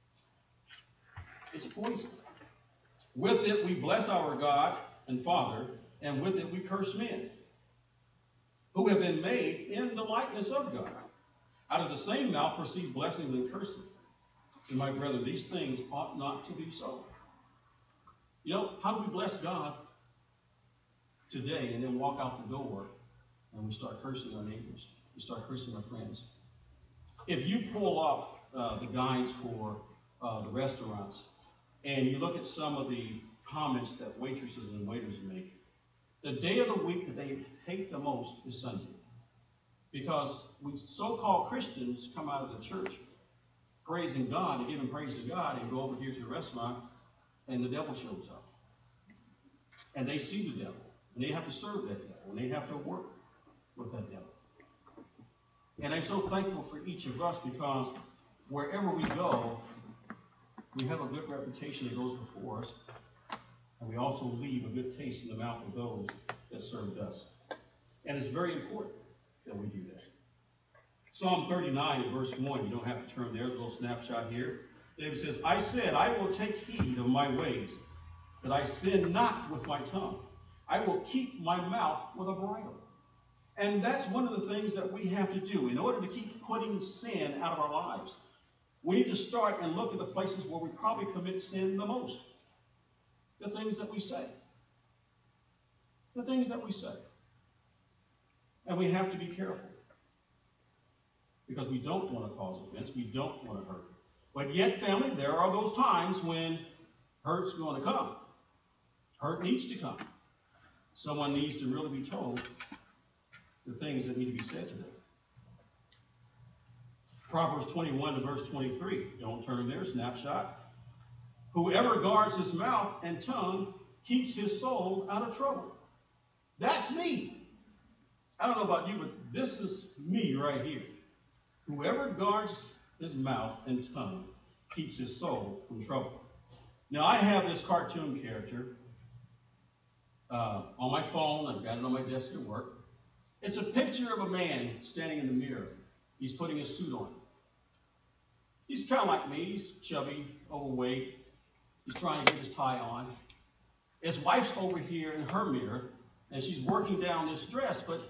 it's poison. With it we bless our God and Father, and with it we curse men, who have been made in the likeness of God. Out of the same mouth proceed blessings and cursing. So, my brethren, these things ought not to be so. You know, how do we bless God today and then walk out the door and we start cursing our neighbors? We start cursing our friends. If you pull up uh, the guides for uh, the restaurants and you look at some of the comments that waitresses and waiters make, the day of the week that they hate the most is Sunday. Because we so-called Christians come out of the church praising God and giving praise to God and go over here to the restaurant and the devil shows up. And they see the devil. And they have to serve that devil. And they have to work with that devil. And I'm so thankful for each of us because wherever we go, we have a good reputation that goes before us. And we also leave a good taste in the mouth of those that served us. And it's very important that we do that. Psalm thirty-nine, verse one, you don't have to turn there, a little snapshot here. David says, I said, I will take heed of my ways, that I sin not with my tongue. I will keep my mouth with a bridle. And that's one of the things that we have to do in order to keep putting sin out of our lives. We need to start and look at the places where we probably commit sin the most. The things that we say. The things that we say. And we have to be careful. Because we don't want to cause offense. We don't want to hurt. But yet, family, there are those times when hurt's going to come. Hurt needs to come. Someone needs to really be told the things that need to be said to them. Proverbs twenty-one to verse twenty-three. Don't turn there, snapshot. Whoever guards his mouth and tongue keeps his soul out of trouble. That's me. I don't know about you, but this is me right here. Whoever guards his mouth and tongue keeps his soul from trouble. Now, I have this cartoon character uh, on my phone. I've got it on my desk at work. It's a picture of a man standing in the mirror. He's putting his suit on. He's kind of like me. He's chubby, overweight. He's trying to get his tie on. His wife's over here in her mirror, and she's working down this dress, but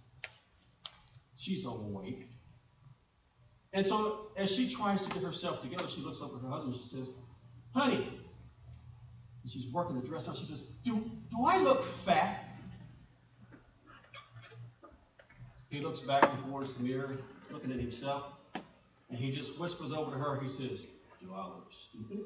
she's overweight. And so as she tries to get herself together, she looks over at her husband and she says, honey, and she's working the dress on, she says, do, do I look fat? He looks back and towards the mirror, looking at himself, and he just whispers over to her, he says, do I look stupid?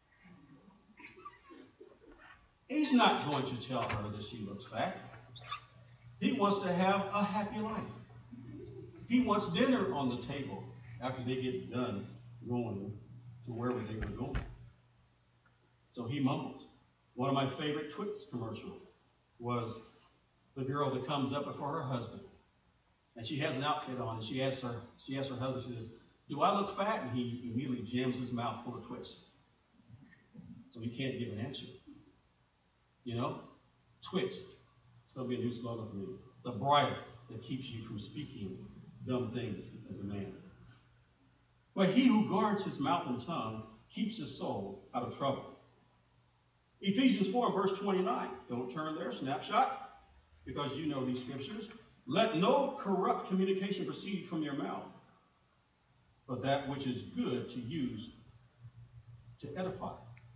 He's not going to tell her that she looks fat. He wants to have a happy life. He wants dinner on the table after they get done going to wherever they were going. So he mumbles. One of my favorite Twix commercials was the girl that comes up before her husband. And she has an outfit on, and she asks her, she asks her husband, she says, do I look fat? And he immediately jams his mouth full of Twix. So he can't give an answer. You know? Twix. It's going to be a new slogan for me. The bridle that keeps you from speaking dumb things as a man. But he who guards his mouth and tongue keeps his soul out of trouble. Ephesians four, verse twenty-nine. Don't turn there, snapshot, because you know these scriptures. Let no corrupt communication proceed from your mouth, but that which is good to use to edify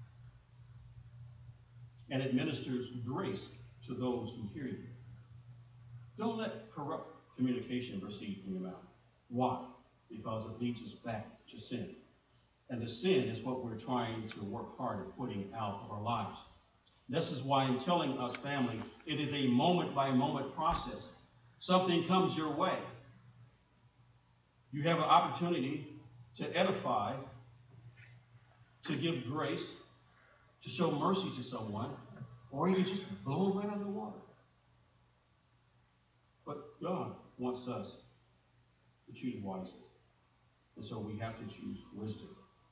and administers grace to those who hear you. Don't let corrupt communication proceed from your mouth. Why? Because it leads us back to sin. And the sin is what we're trying to work hard at putting out of our lives. This is why I'm telling us, family, it is a moment-by-moment process. Something comes your way. You have an opportunity to edify, to give grace, to show mercy to someone, or even just blow them right out of the water. But God wants us to choose wisely. And so we have to choose wisdom.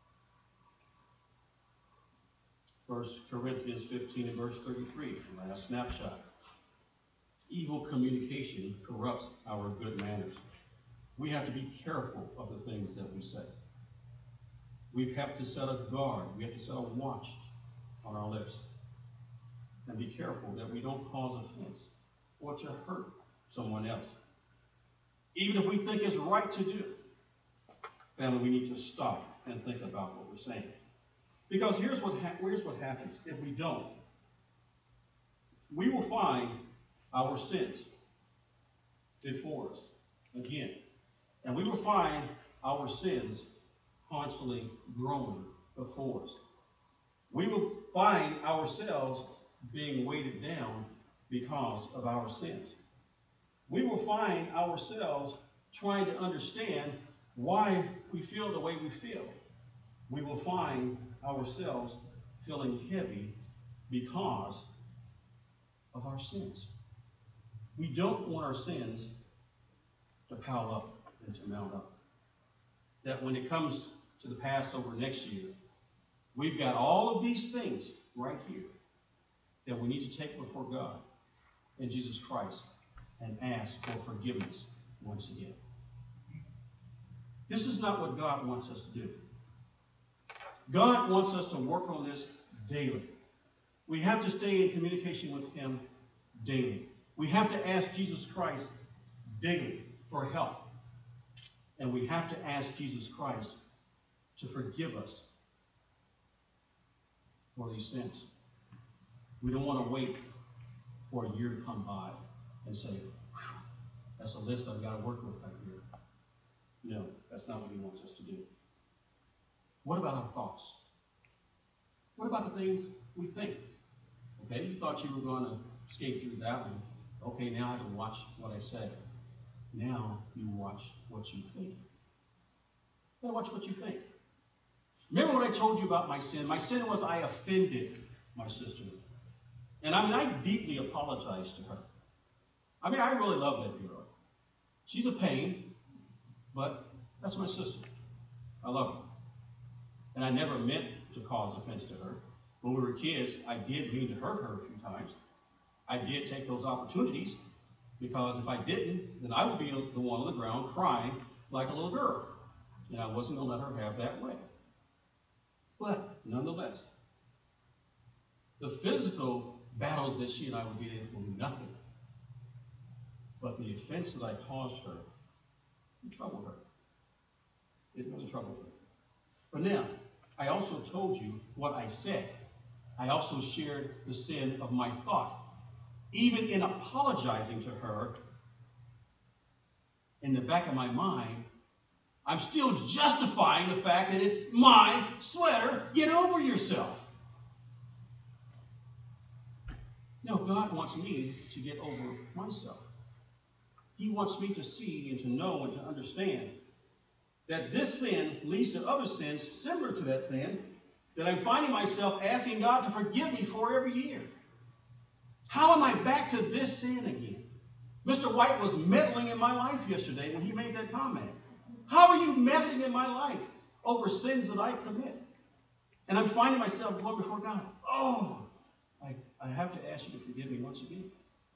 First Corinthians fifteen and verse thirty-three, last snapshot. Evil communication corrupts our good manners. We have to be careful of the things that we say. We have to set a guard. We have to set a watch on our lips. And be careful that we don't cause offense or to hurt someone else. Even if we think it's right to do. Family, we need to stop and think about what we're saying. Because here's what, ha- here's what happens if we don't. We will find our sins before us again. And we will find our sins constantly growing before us. We will find ourselves being weighted down because of our sins. We will find ourselves trying to understand why we feel the way we feel. We will find ourselves feeling heavy because of our sins. We don't want our sins to pile up and to mount up. That when it comes to the Passover next year, we've got all of these things right here that we need to take before God and Jesus Christ and ask for forgiveness once again. This is not what God wants us to do. God wants us to work on this daily. We have to stay in communication with Him daily. We have to ask Jesus Christ daily for help. And we have to ask Jesus Christ to forgive us for these sins. We don't want to wait for a year to come by and say, that's a list I've got to work with right here. No, that's not what he wants us to do. What about our thoughts? What about the things we think? Okay, you thought you were going to skate through that one. Okay, now I have to watch what I say. Now you watch what you think. You gotta watch what you think. Remember what I told you about my sin? My sin was I offended my sister. And I mean, I deeply apologized to her. I mean, I really love that girl. She's a pain, but that's my sister. I love her. And I never meant to cause offense to her. When we were kids, I did mean to hurt her a few times. I did take those opportunities, because if I didn't, then I would be the one on the ground crying like a little girl. And I wasn't going to let her have that way. But nonetheless, the physical battles that she and I would get in were nothing. But the offense that I caused her, it troubled her. It really troubled her. But now, I also told you what I said. I also shared the sin of my thought. Even in apologizing to her, in the back of my mind, I'm still justifying the fact that it's my sweater. Get over yourself. No, God wants me to get over myself. He wants me to see and to know and to understand that this sin leads to other sins similar to that sin that I'm finding myself asking God to forgive me for every year. How am I back to this sin again? Mister White was meddling in my life yesterday when he made that comment. How are you meddling in my life over sins that I commit? And I'm finding myself going before God. Oh, I, I have to ask you to forgive me once again.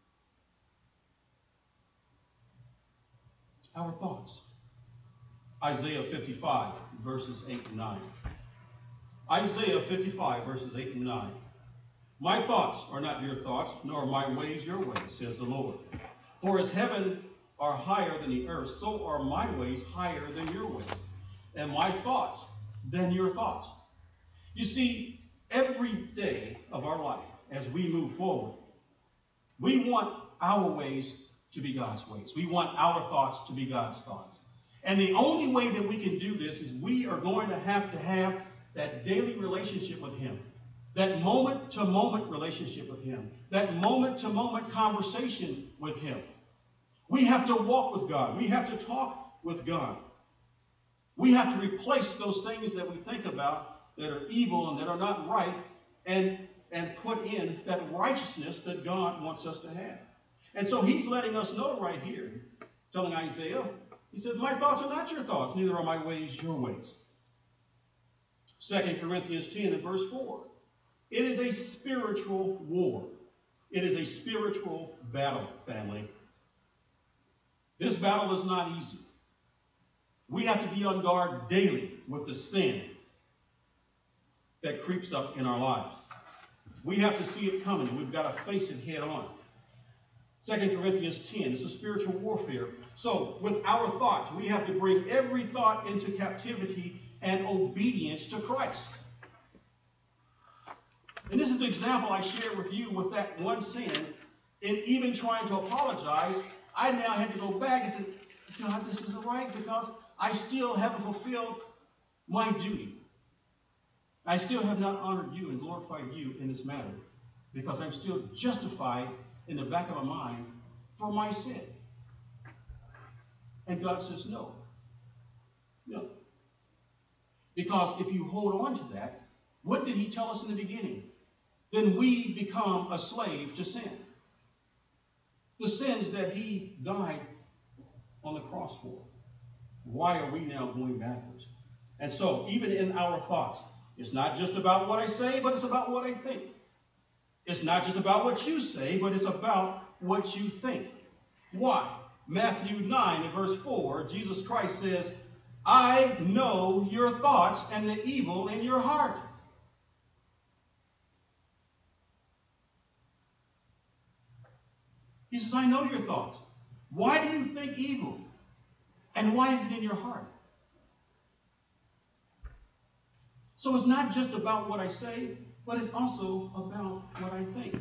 It's our thoughts. Isaiah fifty-five, verses eight and nine. Isaiah fifty-five, verses eight and nine. My thoughts are not your thoughts, nor my ways your ways, says the Lord. For as heavens are higher than the earth, so are my ways higher than your ways, and my thoughts than your thoughts. You see, every day of our life, as we move forward, we want our ways to be God's ways. We want our thoughts to be God's thoughts. And the only way that we can do this is we are going to have to have that daily relationship with Him. That moment-to-moment relationship with Him. That moment-to-moment conversation with Him. We have to walk with God. We have to talk with God. We have to replace those things that we think about that are evil and that are not right and, and put in that righteousness that God wants us to have. And so He's letting us know right here, telling Isaiah, He says, my thoughts are not your thoughts, neither are my ways your ways. Second Corinthians ten and verse four. It is a spiritual war. It is a spiritual battle, family. This battle is not easy. We have to be on guard daily with the sin that creeps up in our lives. We have to see it coming, and we've got to face it head on. Second Corinthians ten is a spiritual warfare. So, with our thoughts, we have to bring every thought into captivity and obedience to Christ. And this is the example I shared with you with that one sin. In even trying to apologize, I now had to go back and say, God, this isn't right because I still haven't fulfilled my duty. I still have not honored you and glorified you in this matter because I'm still justified in the back of my mind for my sin. And God says, no. No. Because if you hold on to that, what did He tell us in the beginning? Then we become a slave to sin. The sins that He died on the cross for. Why are we now going backwards? And so, even in our thoughts, it's not just about what I say, but it's about what I think. It's not just about what you say, but it's about what you think. Why? Matthew nine and verse four, Jesus Christ says, I know your thoughts and the evil in your heart. He says, I know your thoughts. Why do you think evil? And why is it in your heart? So it's not just about what I say, but it's also about what I think.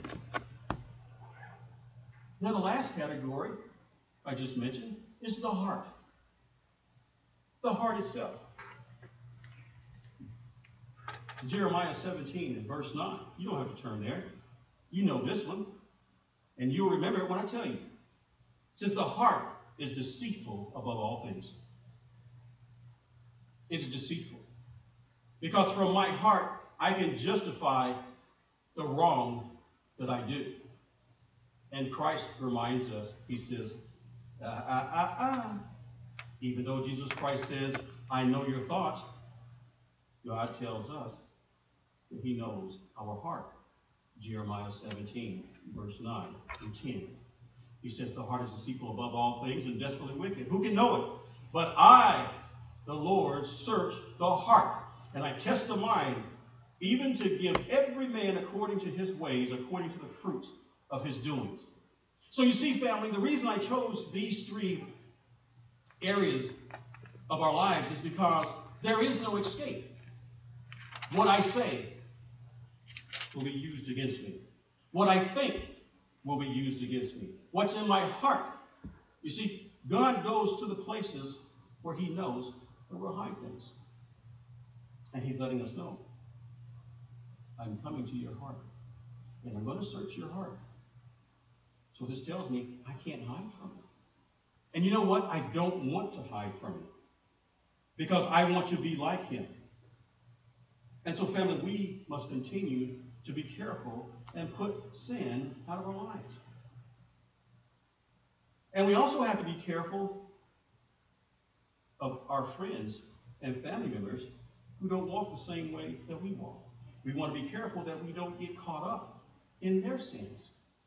Now the last category I just mentioned is the heart. The heart itself. Jeremiah seventeen and verse nine. You don't have to turn there. You know this one. And you'll remember it when I tell you. It says the heart is deceitful above all things. It is deceitful. Because from my heart, I can justify the wrong that I do. And Christ reminds us, he says, ah, ah, ah, ah. Even though Jesus Christ says, I know your thoughts, God tells us that he knows our heart. Jeremiah seventeen, verse nine and ten. He says, the heart is deceitful above all things and desperately wicked. Who can know it? But I, the Lord, search the heart, and I test the mind, even to give every man according to his ways, according to the fruits of his doings. So you see, family, the reason I chose these three areas of our lives is because there is no escape. What I say will be used against me. What I think will be used against me. What's in my heart. You see, God goes to the places where he knows that we'll hide things. And he's letting us know, I'm coming to your heart. And I'm going to search your heart. So this tells me I can't hide from it. And you know what? I don't want to hide from it. Because I want to be like him. And so, family, we must continue to be careful and put sin out of our lives. And we also have to be careful of our friends and family members who don't walk the same way that we walk. We want to be careful that we don't get caught up in their sins,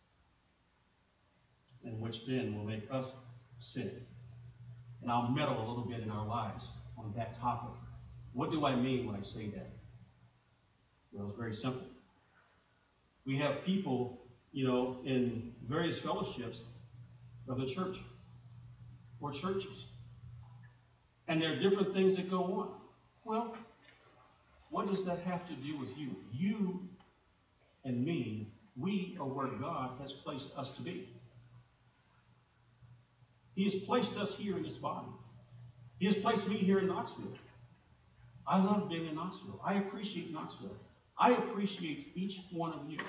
and which then will make us sin. And I'll meddle a little bit in our lives on that topic. What do I mean when I say that? Well, it's very simple. We have people, you know, in various fellowships of the church or churches. And there are different things that go on. Well, what does that have to do with you? You and me, we are where God has placed us to be. He has placed us here in this body. He has placed me here in Knoxville. I love being in Knoxville. I appreciate Knoxville. I appreciate each one of you.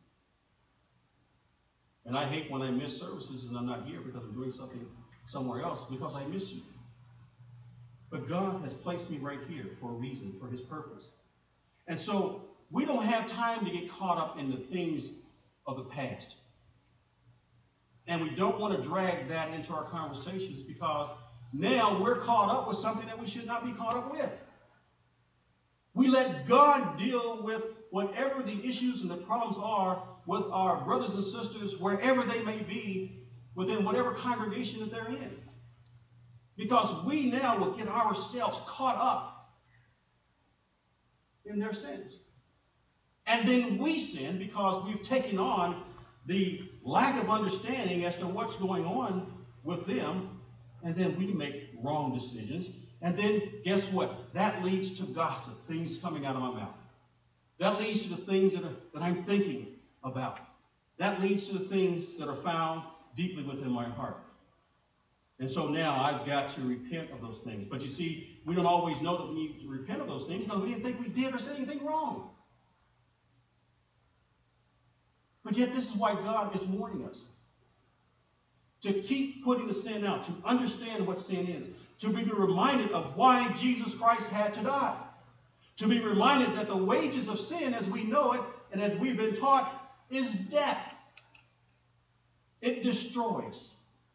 And I hate when I miss services and I'm not here because I'm doing something somewhere else, because I miss you. But God has placed me right here for a reason, for his purpose. And so we don't have time to get caught up in the things of the past. And we don't want to drag that into our conversations, because now we're caught up with something that we should not be caught up with. We let God deal with whatever the issues and the problems are with our brothers and sisters, wherever they may be, within whatever congregation that they're in. Because we now will get ourselves caught up in their sins. And then we sin because we've taken on the lack of understanding as to what's going on with them, and then we make wrong decisions. And then, guess what? That leads to gossip, things coming out of my mouth. That leads to the things that, are, that I'm thinking about. That leads to the things that are found deeply within my heart. And so now I've got to repent of those things. But you see, we don't always know that we need to repent of those things because we didn't think we did or said anything wrong. But yet this is why God is warning us. To keep putting the sin out, to understand what sin is, to be reminded of why Jesus Christ had to die, to be reminded that the wages of sin as we know it and as we've been taught is death. It destroys.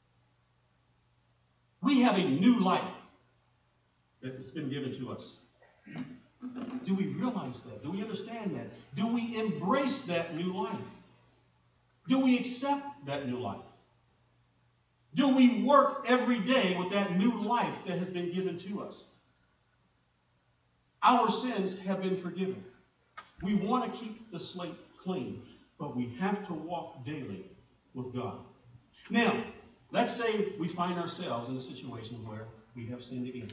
We have a new life that has been given to us. Do we realize that? Do we understand that? Do we embrace that new life? Do we accept that new life? Do we work every day with that new life that has been given to us? Our sins have been forgiven. We want to keep the slate clean, but we have to walk daily with God. Now, let's say we find ourselves in a situation where we have sinned again.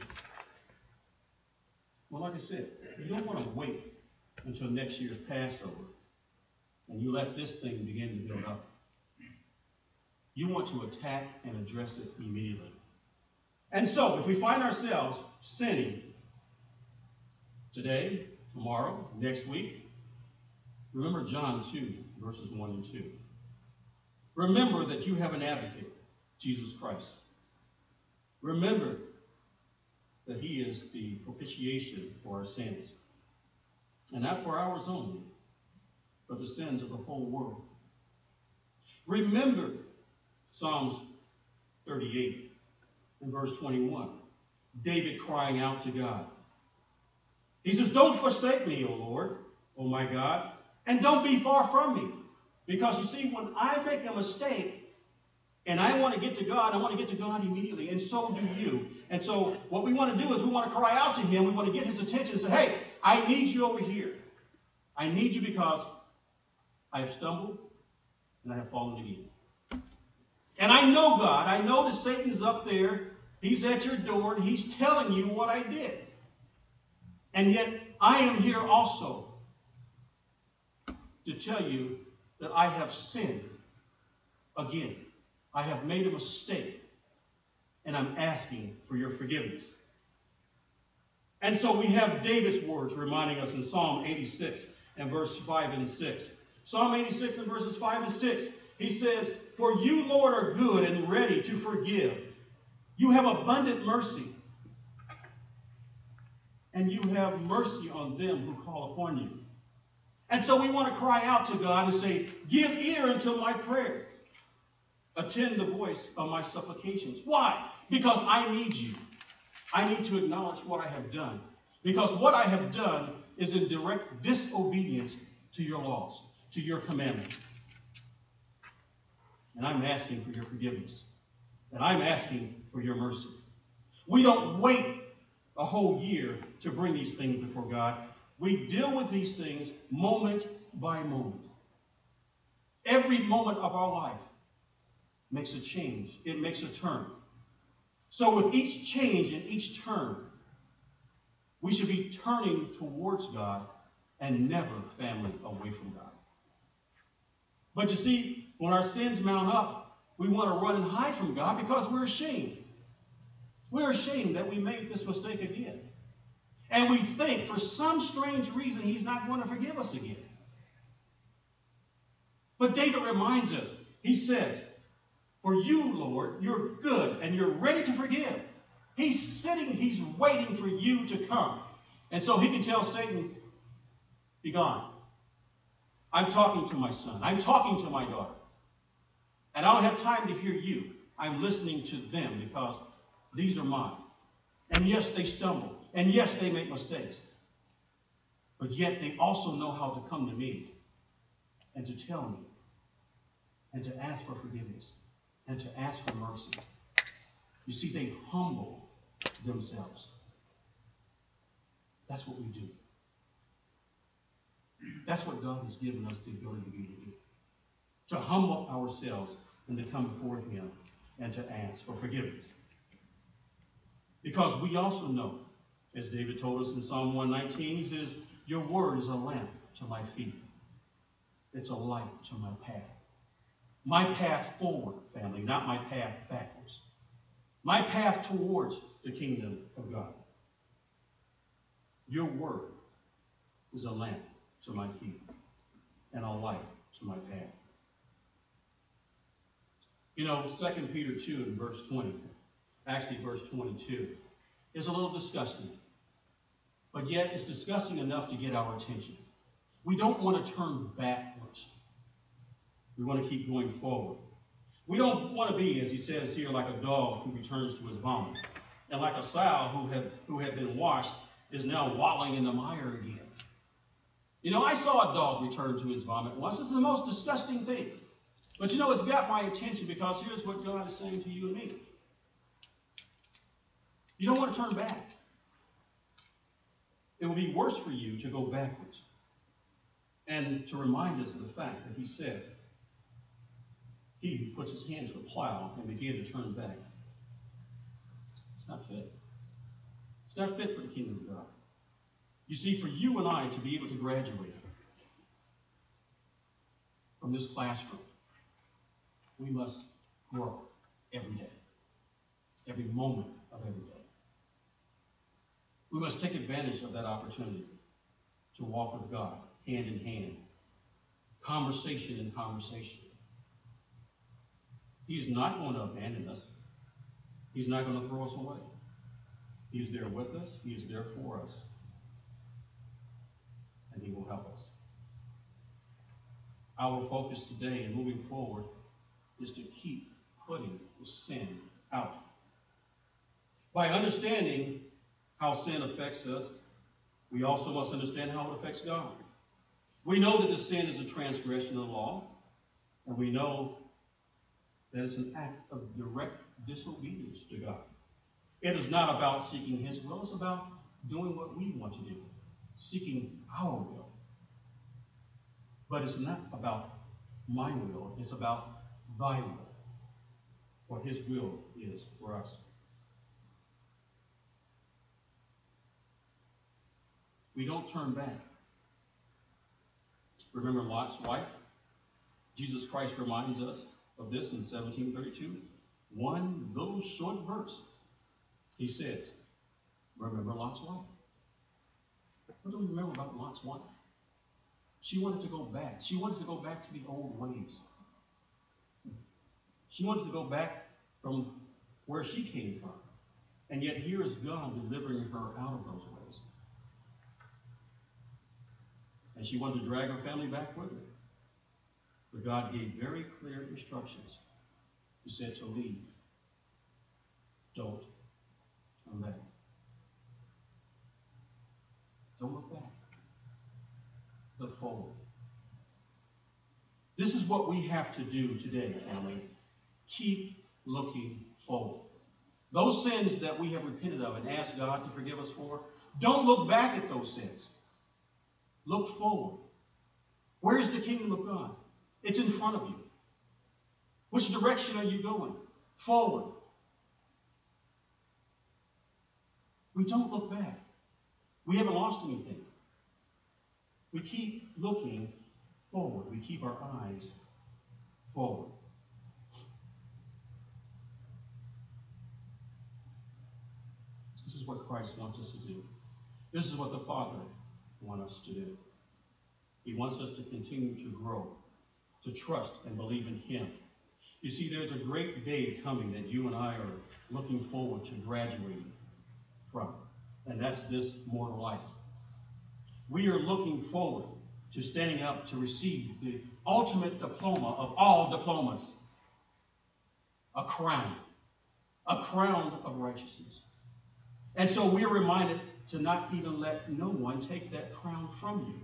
Well, like I said, you don't want to wait until next year's Passover and you let this thing begin to build up. You want to attack and address it immediately. And so, if we find ourselves sinning today, tomorrow, next week, remember John two, verses one and two. Remember that you have an advocate, Jesus Christ. Remember that he is the propitiation for our sins. And not for ours only, but the sins of the whole world. Remember Psalms thirty-eight and verse twenty-one. David crying out to God. He says, don't forsake me, O Lord, O my God, and don't be far from me. Because you see, when I make a mistake and I want to get to God, I want to get to God immediately, and so do you. And so what we want to do is we want to cry out to him. We want to get his attention and say, hey, I need you over here. I need you because I have stumbled and I have fallen again. And I know, God, I know that Satan's up there. He's at your door and he's telling you what I did. And yet I am here also to tell you that I have sinned again. I have made a mistake, and I'm asking for your forgiveness. And so we have David's words reminding us in Psalm eighty-six and verse five and six. Psalm eighty-six and verses five and six, he says, for you, Lord, are good and ready to forgive. You have abundant mercy, and you have mercy on them who call upon you. And so we want to cry out to God and say, give ear unto my prayer. Attend the voice of my supplications. Why? Because I need you. I need to acknowledge what I have done. Because what I have done is in direct disobedience to your laws, to your commandments. And I'm asking for your forgiveness. And I'm asking for your mercy. We don't wait a whole year to bring these things before God. We deal with these things moment by moment. Every moment of our life makes a change. It makes a turn. So with each change and each turn, we should be turning towards God and never, family, away from God. But you see, when our sins mount up, we want to run and hide from God because we're ashamed. We're ashamed that we made this mistake again. And we think for some strange reason he's not going to forgive us again. But David reminds us, he says, for you, Lord, you're good and you're ready to forgive. He's sitting, he's waiting for you to come. And so he can tell Satan, be gone. I'm talking to my son. I'm talking to my daughter. And I don't have time to hear you. I'm listening to them because these are mine. And yes, they stumble. And yes, they make mistakes. But yet they also know how to come to me and to tell me and to ask for forgiveness and to ask for mercy. You see, they humble themselves. That's what we do. That's what God has given us the ability to do. To humble ourselves and to come before him and to ask for forgiveness. Because we also know, as David told us in Psalm one nineteen, he says, your word is a lamp to my feet. It's a light to my path. My path forward, family, not my path backwards. My path towards the kingdom of God. Your word is a lamp to my feet and a light to my path. You know, Second Peter two and verse twenty, actually verse twenty-two, is a little disgusting. But yet it's disgusting enough to get our attention. We don't want to turn backwards. We want to keep going forward. We don't want to be, as he says here, like a dog who returns to his vomit. And like a sow who had, who had been washed is now wallowing in the mire again. You know, I saw a dog return to his vomit once. It's the most disgusting thing. But you know, it's got my attention because here's what God is saying to you and me. You don't want to turn back. It will be worse for you to go backwards. And to remind us of the fact that he said, he who puts his hand to the plow and begin to turn back. It's not fit. It's not fit for the kingdom of God. You see, for you and I to be able to graduate from this classroom, we must grow every day, every moment of every day. We must take advantage of that opportunity to walk with God hand in hand, conversation in conversation. He is not going to abandon us. He's not going to throw us away. He is there with us. He is there for us. And he will help us. Our focus today and moving forward is to keep putting the sin out. By understanding how sin affects us, we also must understand how it affects God. We know that the sin is a transgression of the law, and we know that it's an act of direct disobedience to God. It is not about seeking his will. It's about doing what we want to do, seeking our will. But it's not about my will. It's about thy will, what his will is for us. We don't turn back. Remember Lot's wife? Jesus Christ reminds us of this in seventeen thirty-two. One little short verse. He says, remember Lot's wife. What do we remember about Lot's wife? She wanted to go back. She wanted to go back to the old ways. She wanted to go back from where she came from. And yet here is God delivering her out of those ways. And she wanted to drag her family back with her. But God gave very clear instructions. He said to leave. Don't come back. Don't look back. Look forward. This is what we have to do today, family. Keep looking forward. Those sins that we have repented of and asked God to forgive us for, don't look back at those sins. Look forward. Where is the kingdom of God? It's in front of you. Which direction are you going? Forward. We don't look back. We haven't lost anything. We keep looking forward. We keep our eyes forward. This is what Christ wants us to do. This is what the Father wants us to do. He wants us to continue to grow, to trust and believe in him. You see, there's a great day coming that you and I are looking forward to graduating from, and that's this mortal life. We are looking forward to standing up to receive the ultimate diploma of all diplomas, a crown, a crown of righteousness. And so we're reminded to not even let no one take that crown from you.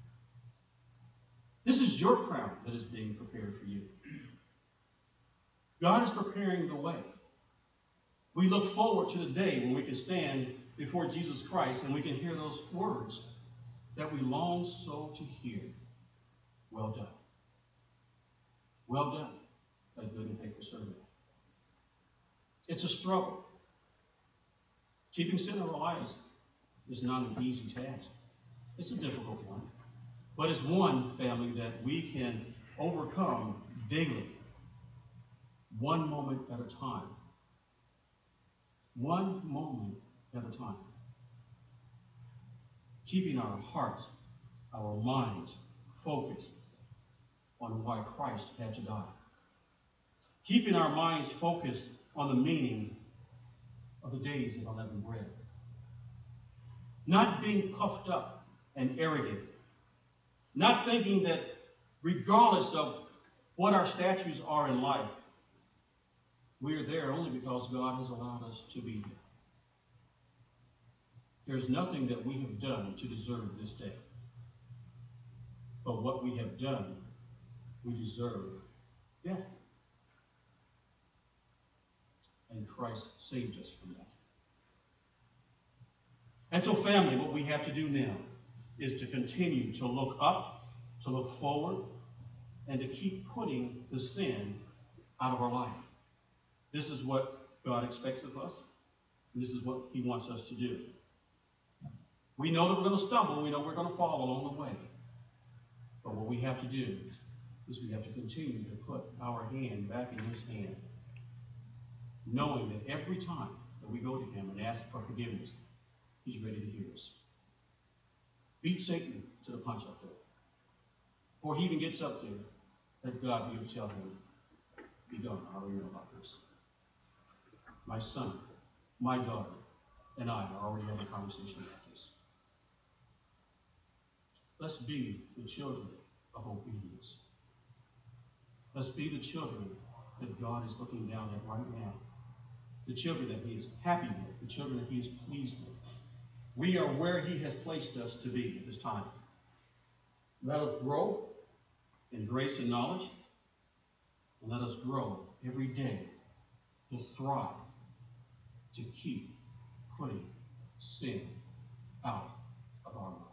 This is your crown that is being prepared for you. God is preparing the way. We look forward to the day when we can stand before Jesus Christ and we can hear those words that we long so to hear. Well done. Well done, thy good and faithful servant. It's a struggle. Keeping sin in our lives is not an easy task. It's a difficult one. But it's one, family, that we can overcome daily. One moment at a time. One moment at a time. Keeping our hearts, our minds focused on why Christ had to die. Keeping our minds focused on the meaning of the days of unleavened bread. Not being puffed up and arrogant. Not thinking that regardless of what our statues are in life, we are there only because God has allowed us to be there. There's nothing that we have done to deserve this day. But what we have done, we deserve death. And Christ saved us from that. And so, family, what we have to do now is to continue to look up, to look forward, and to keep putting the sin out of our life. This is what God expects of us. This is what he wants us to do. We know that we're going to stumble. We know we're going to fall along the way. But what we have to do is we have to continue to put our hand back in his hand, knowing that every time that we go to him and ask for forgiveness, he's ready to hear us. Beat Satan to the punch up there. Before he even gets up there, let God be able to tell him, be done. I already know about this. My son, my daughter, and I are already having a conversation about this. Let's be the children of obedience. Let's be the children that God is looking down at right now. The children that he is happy with. The children that he is pleased with. We are where he has placed us to be at this time. Let us grow in grace and knowledge. And let us grow every day to thrive, to keep putting sin out of our lives.